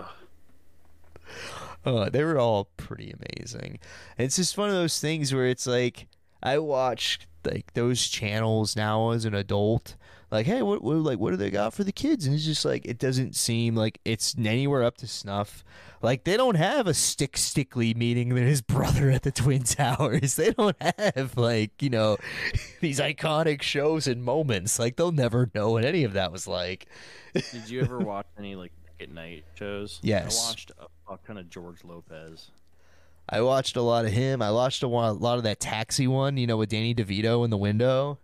They were all pretty amazing. It's just one of those things where it's like I watch like those channels now as an adult. Like, hey, what do they got for the kids? And it's just like it doesn't seem like it's anywhere up to snuff. Like they don't have a Stickley meeting his brother at the Twin Towers. They don't have like these iconic shows and moments. Like they'll never know what any of that was like. Did you ever watch any like Nick at Night shows? Yes. I watched a ton of George Lopez. I watched a lot of him. I watched a lot of that Taxi one, with Danny DeVito in the window.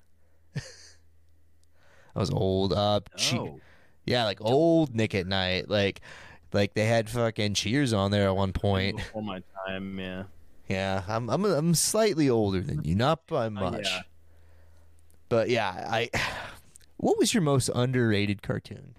That was old. Yeah, like old Nick at Night. Like they had fucking Cheers on there at one point. Before my time, yeah. Yeah, I'm slightly older than you, not by much. Yeah. But yeah, what was your most underrated cartoon?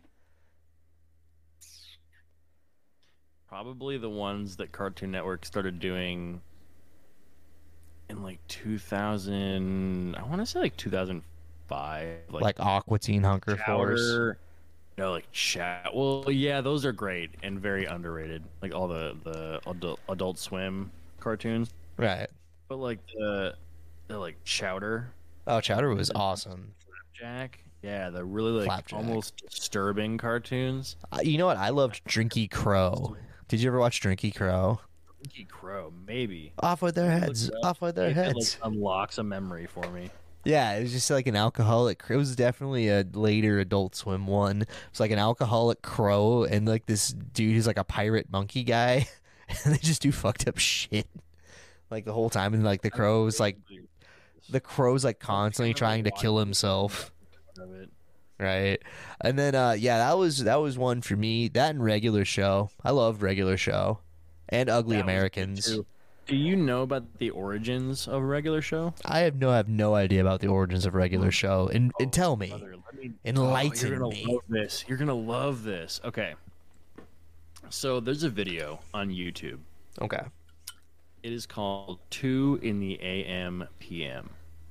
Probably the ones that Cartoon Network started doing in like 2000. I want to say like 2005. Like Aqua Teen Hunger Force. Chowder. No, like Chat. Well, yeah, those are great and very underrated. Like all the Adult Swim cartoons. Right. But like the like Chowder. Oh, Chowder was awesome. Flapjack. Yeah, the really like Flapjack. almost disturbing cartoons. You know what? I loved Drinky Crow. Did you ever watch Drinky Crow? Drinky Crow, maybe. Off with their heads. Off with their It, heads. like, unlocks a memory for me. Yeah, it was just like an alcoholic. It was definitely a later Adult Swim one. It's like an alcoholic crow and like this dude who's like a pirate monkey guy, and they just do fucked up shit like the whole time. And like the crow's like constantly trying to kill himself. Right. And then yeah, that was one for me. That and Regular Show. I loved Regular Show. And Ugly That was good, Americans. too. Do you know about the origins of Regular Show? I have no idea about the origins of Regular Show. And tell me. Brother, Enlighten you're gonna me. love this. You're gonna love this. Okay. So there's a video on YouTube. Okay. It is called 2 in the AM PM.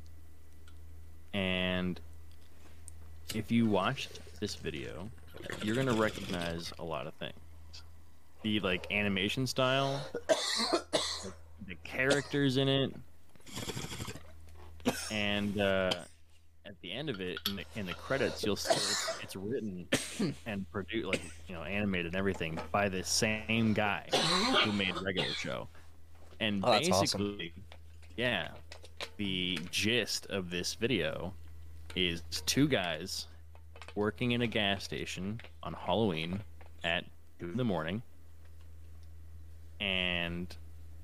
And if you watched this video, you're gonna recognize a lot of things. The like animation style, the characters in it, and at the end of it, in the credits, you'll see it's written and produced, like animated and everything by the same guy who made Regular Show. And that's basically, yeah, the gist of this video is two guys working in a gas station on Halloween at 2 in the morning, and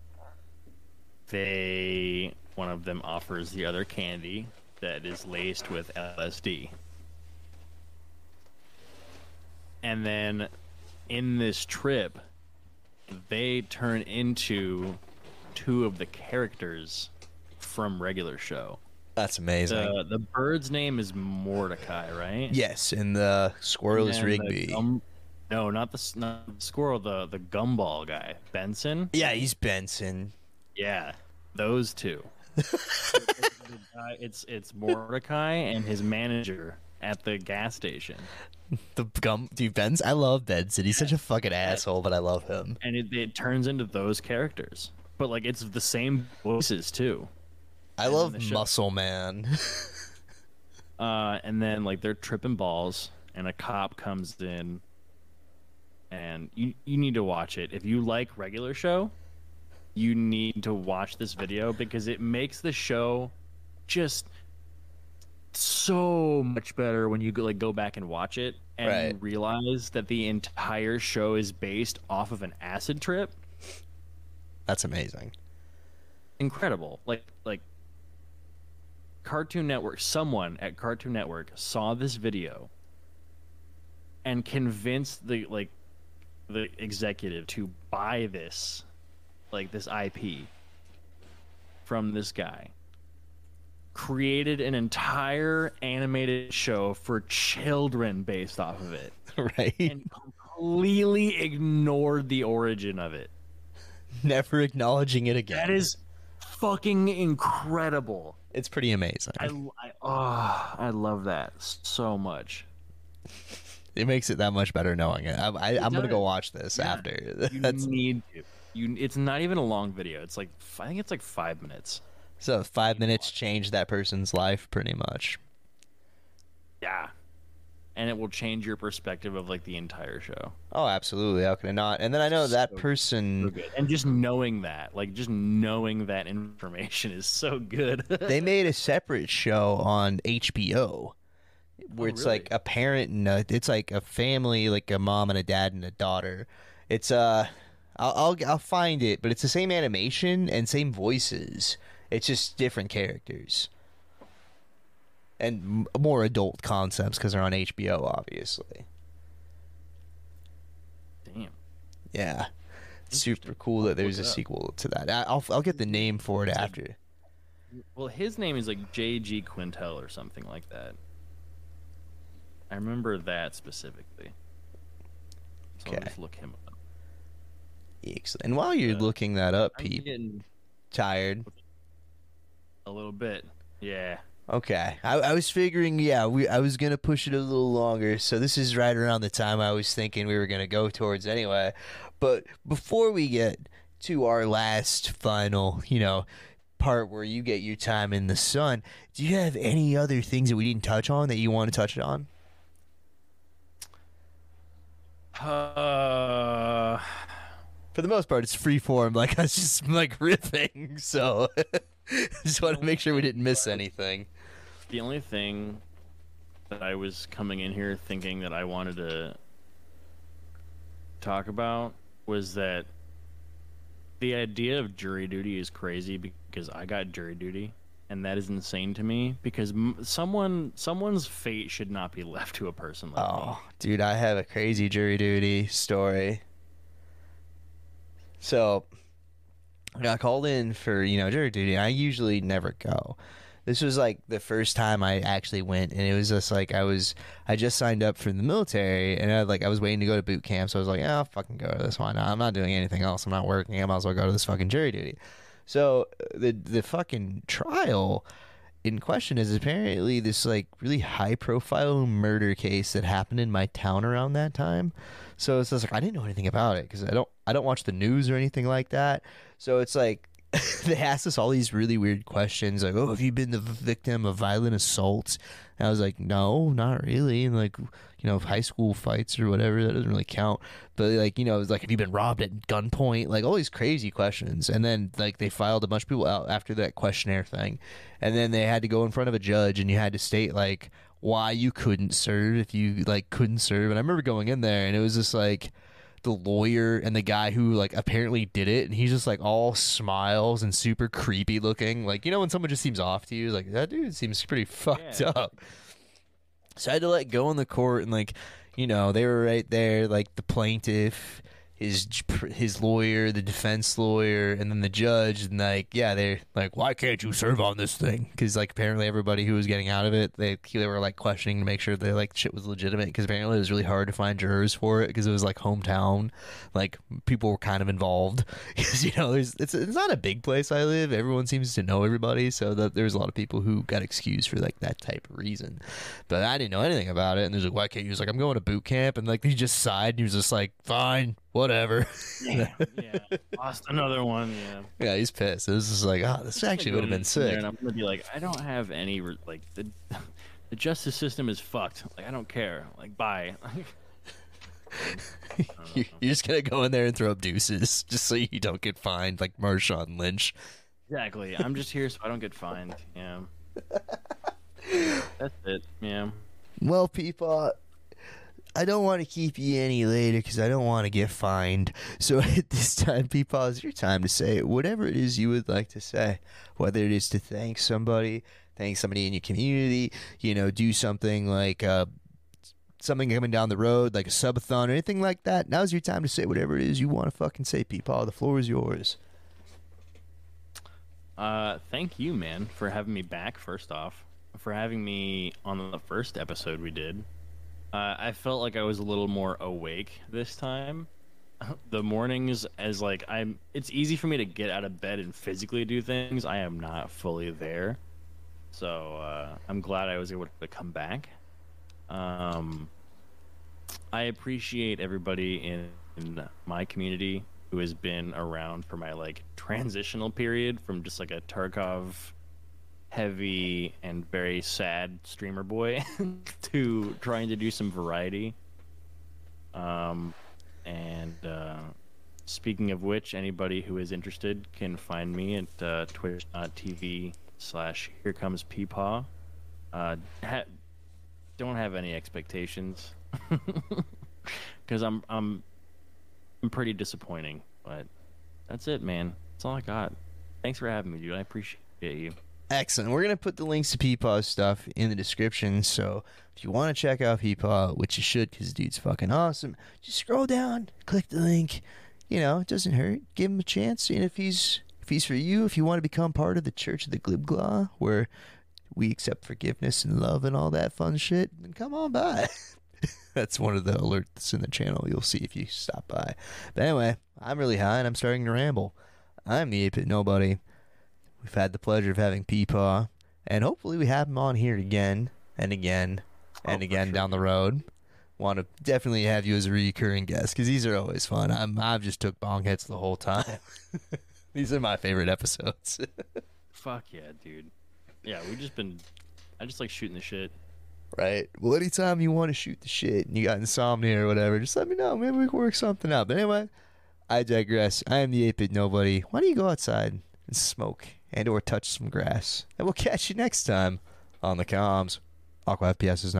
one of them offers the other candy that is laced with LSD. And then in this trip, they turn into two of the characters from Regular Show. That's amazing. The bird's name is Mordecai, right? Yes, and the squirrel is And Rigby. No, not the squirrel. The gumball guy, Benson. Yeah, he's Benson. Yeah, those two. It's Mordecai and his manager at the gas station. Dude, Ben's. I love Benson. He's such a fucking asshole, but I love him. And it turns into those characters, but like it's the same voices too. I love Muscle Man. And then like they're tripping balls, and a cop comes in, and you need to watch it if you like regular show. You need to watch this video because it makes the show just so much better when you go back and watch it and you realize that the entire show is based off of an acid trip. That's amazing. Incredible. Like Cartoon Network, someone at Cartoon Network saw this video and convinced the executive to buy this IP from this guy. Created an entire animated show for children based off of it. Right. And completely ignored the origin of it. Never acknowledging it again. That is fucking incredible. It's pretty amazing. I love that so much. It makes it that much better knowing it. I'm going to go watch this after. You need to. It's not even a long video. It's like, I think it's like 5 minutes. So 5 minutes changed that person's life pretty much. Yeah. And it will change your perspective of like the entire show. Oh, absolutely. How can it not? And then I know that person... So good. And just knowing that, information is so good. They made a separate show on HBO where it's really? like a parent and it's like a family, like a mom and a dad and a daughter. It's I'll find it, but it's the same animation and same voices. It's just different characters. And more adult concepts because they're on HBO, obviously. Damn. Yeah. Super cool that there's a sequel to that. I'll get the name for it after. Well, his name is like J.G. Quintel or something like that. I remember that specifically. So I'll just look him up. Excellent. And while you're looking that up, Pete, tired? A little bit. Yeah. Okay. I was figuring, I was going to push it a little longer, so this is right around the time I was thinking we were going to go towards anyway. But before we get to our last final, part where you get your time in the sun, do you have any other things that we didn't touch on that you want to touch on? For the most part, it's freeform. Like, I was just, riffing, so... just want to make sure we didn't miss anything. The only thing that I was coming in here thinking that I wanted to talk about was that the idea of jury duty is crazy because I got jury duty, and that is insane to me because someone's fate should not be left to a person like me. Dude, I have a crazy jury duty story. So... I got called in for, jury duty. I usually never go. This was like the first time I actually went, and it was just like I just signed up for the military, and I was waiting to go to boot camp, so I was like, I'll fucking go to this. Why not? I'm not doing anything else. I'm not working. I might as well go to this fucking jury duty. So the fucking trial in question is apparently this really high profile murder case that happened in my town around that time. So it's just like I didn't know anything about it because I don't watch the news or anything like that. So it's like they asked us all these really weird questions like, have you been the victim of violent assault? And I was like, no, not really. And high school fights or whatever, that doesn't really count. But it was like, have you been robbed at gunpoint? All these crazy questions. And then they filed a bunch of people out after that questionnaire thing. And then they had to go in front of a judge and you had to state why you couldn't serve if you couldn't serve. And I remember going in there and it was just the lawyer and the guy who apparently did it, and he's just all smiles and super creepy looking, when someone just seems off to you, that dude seems pretty fucked up. So I had to go in the court, and they were right there, the plaintiff, his lawyer, the defense lawyer, and then the judge, and like, yeah, they're like, why can't you serve on this thing? Because like apparently everybody who was getting out of it, they were like questioning to make sure that like shit was legitimate. Because apparently it was really hard to find jurors for it because it was like hometown, like people were kind of involved. Because it's not a big place I live. Everyone seems to know everybody, so that there's a lot of people who got excused for like that type of reason. But I didn't know anything about it, and there's like, why can't you? He was like, I'm going to boot camp, and like he just sighed, and he was just like, fine. Whatever. Yeah, lost another one. Yeah, he's pissed. It was just like, this actually would have been sick. And I'm gonna be like, I don't have any like the justice system is fucked. Like I don't care. Like bye. You're just gonna go in there and throw up deuces just so you don't get fined like Marshawn Lynch. Exactly. I'm just here so I don't get fined. Yeah. That's it. Yeah. Well, people, I don't want to keep you any later because I don't want to get fined. So at this time, people, it's your time to say whatever it is you would like to say. Whether it is to thank somebody in your community, do something like something coming down the road, like a subathon or anything like that. Now's your time to say whatever it is you want to fucking say, people. The floor is yours. Thank you, man, for having me back, first off. For having me on the first episode we did. I felt like I was a little more awake this time. The mornings, as like it's easy for me to get out of bed and physically do things. I am not fully there, so I'm glad I was able to come back. I appreciate everybody in my community who has been around for my like transitional period from just like a Tarkov heavy and very sad streamer boy to trying to do some variety. Speaking of which, anybody who is interested can find me at twitch.tv/HereComesPeepaw. Don't have any expectations because I'm pretty disappointing, but that's it, man. That's all I got. Thanks for having me, dude. I appreciate you. Excellent. We're going to put the links to Peepaw's stuff in the description, so if you want to check out Peepaw, which you should because dude's fucking awesome, just scroll down, click the link. It doesn't hurt. Give him a chance. And if he's for you, if you want to become part of the Church of the Glibglaw, where we accept forgiveness and love and all that fun shit, then come on by. That's one of the alerts in the channel you'll see if you stop by. But anyway, I'm really high and I'm starting to ramble. I'm the 8-Bit Nobody. We've had the pleasure of having Peepaw, and hopefully we have him on here again and again and again sure. Down the road. Want to definitely have you as a recurring guest because these are always fun. I've just took bong hits the whole time. These are my favorite episodes. Fuck yeah, dude. Yeah, I just like shooting the shit. Right. Well, anytime you want to shoot the shit and you got insomnia or whatever, just let me know. Maybe we can work something out. But anyway, I digress. I am the 8-Bit Nobody. Why don't you go outside and smoke and or touch some grass? And we'll catch you next time on the comms. Aqua FPS is not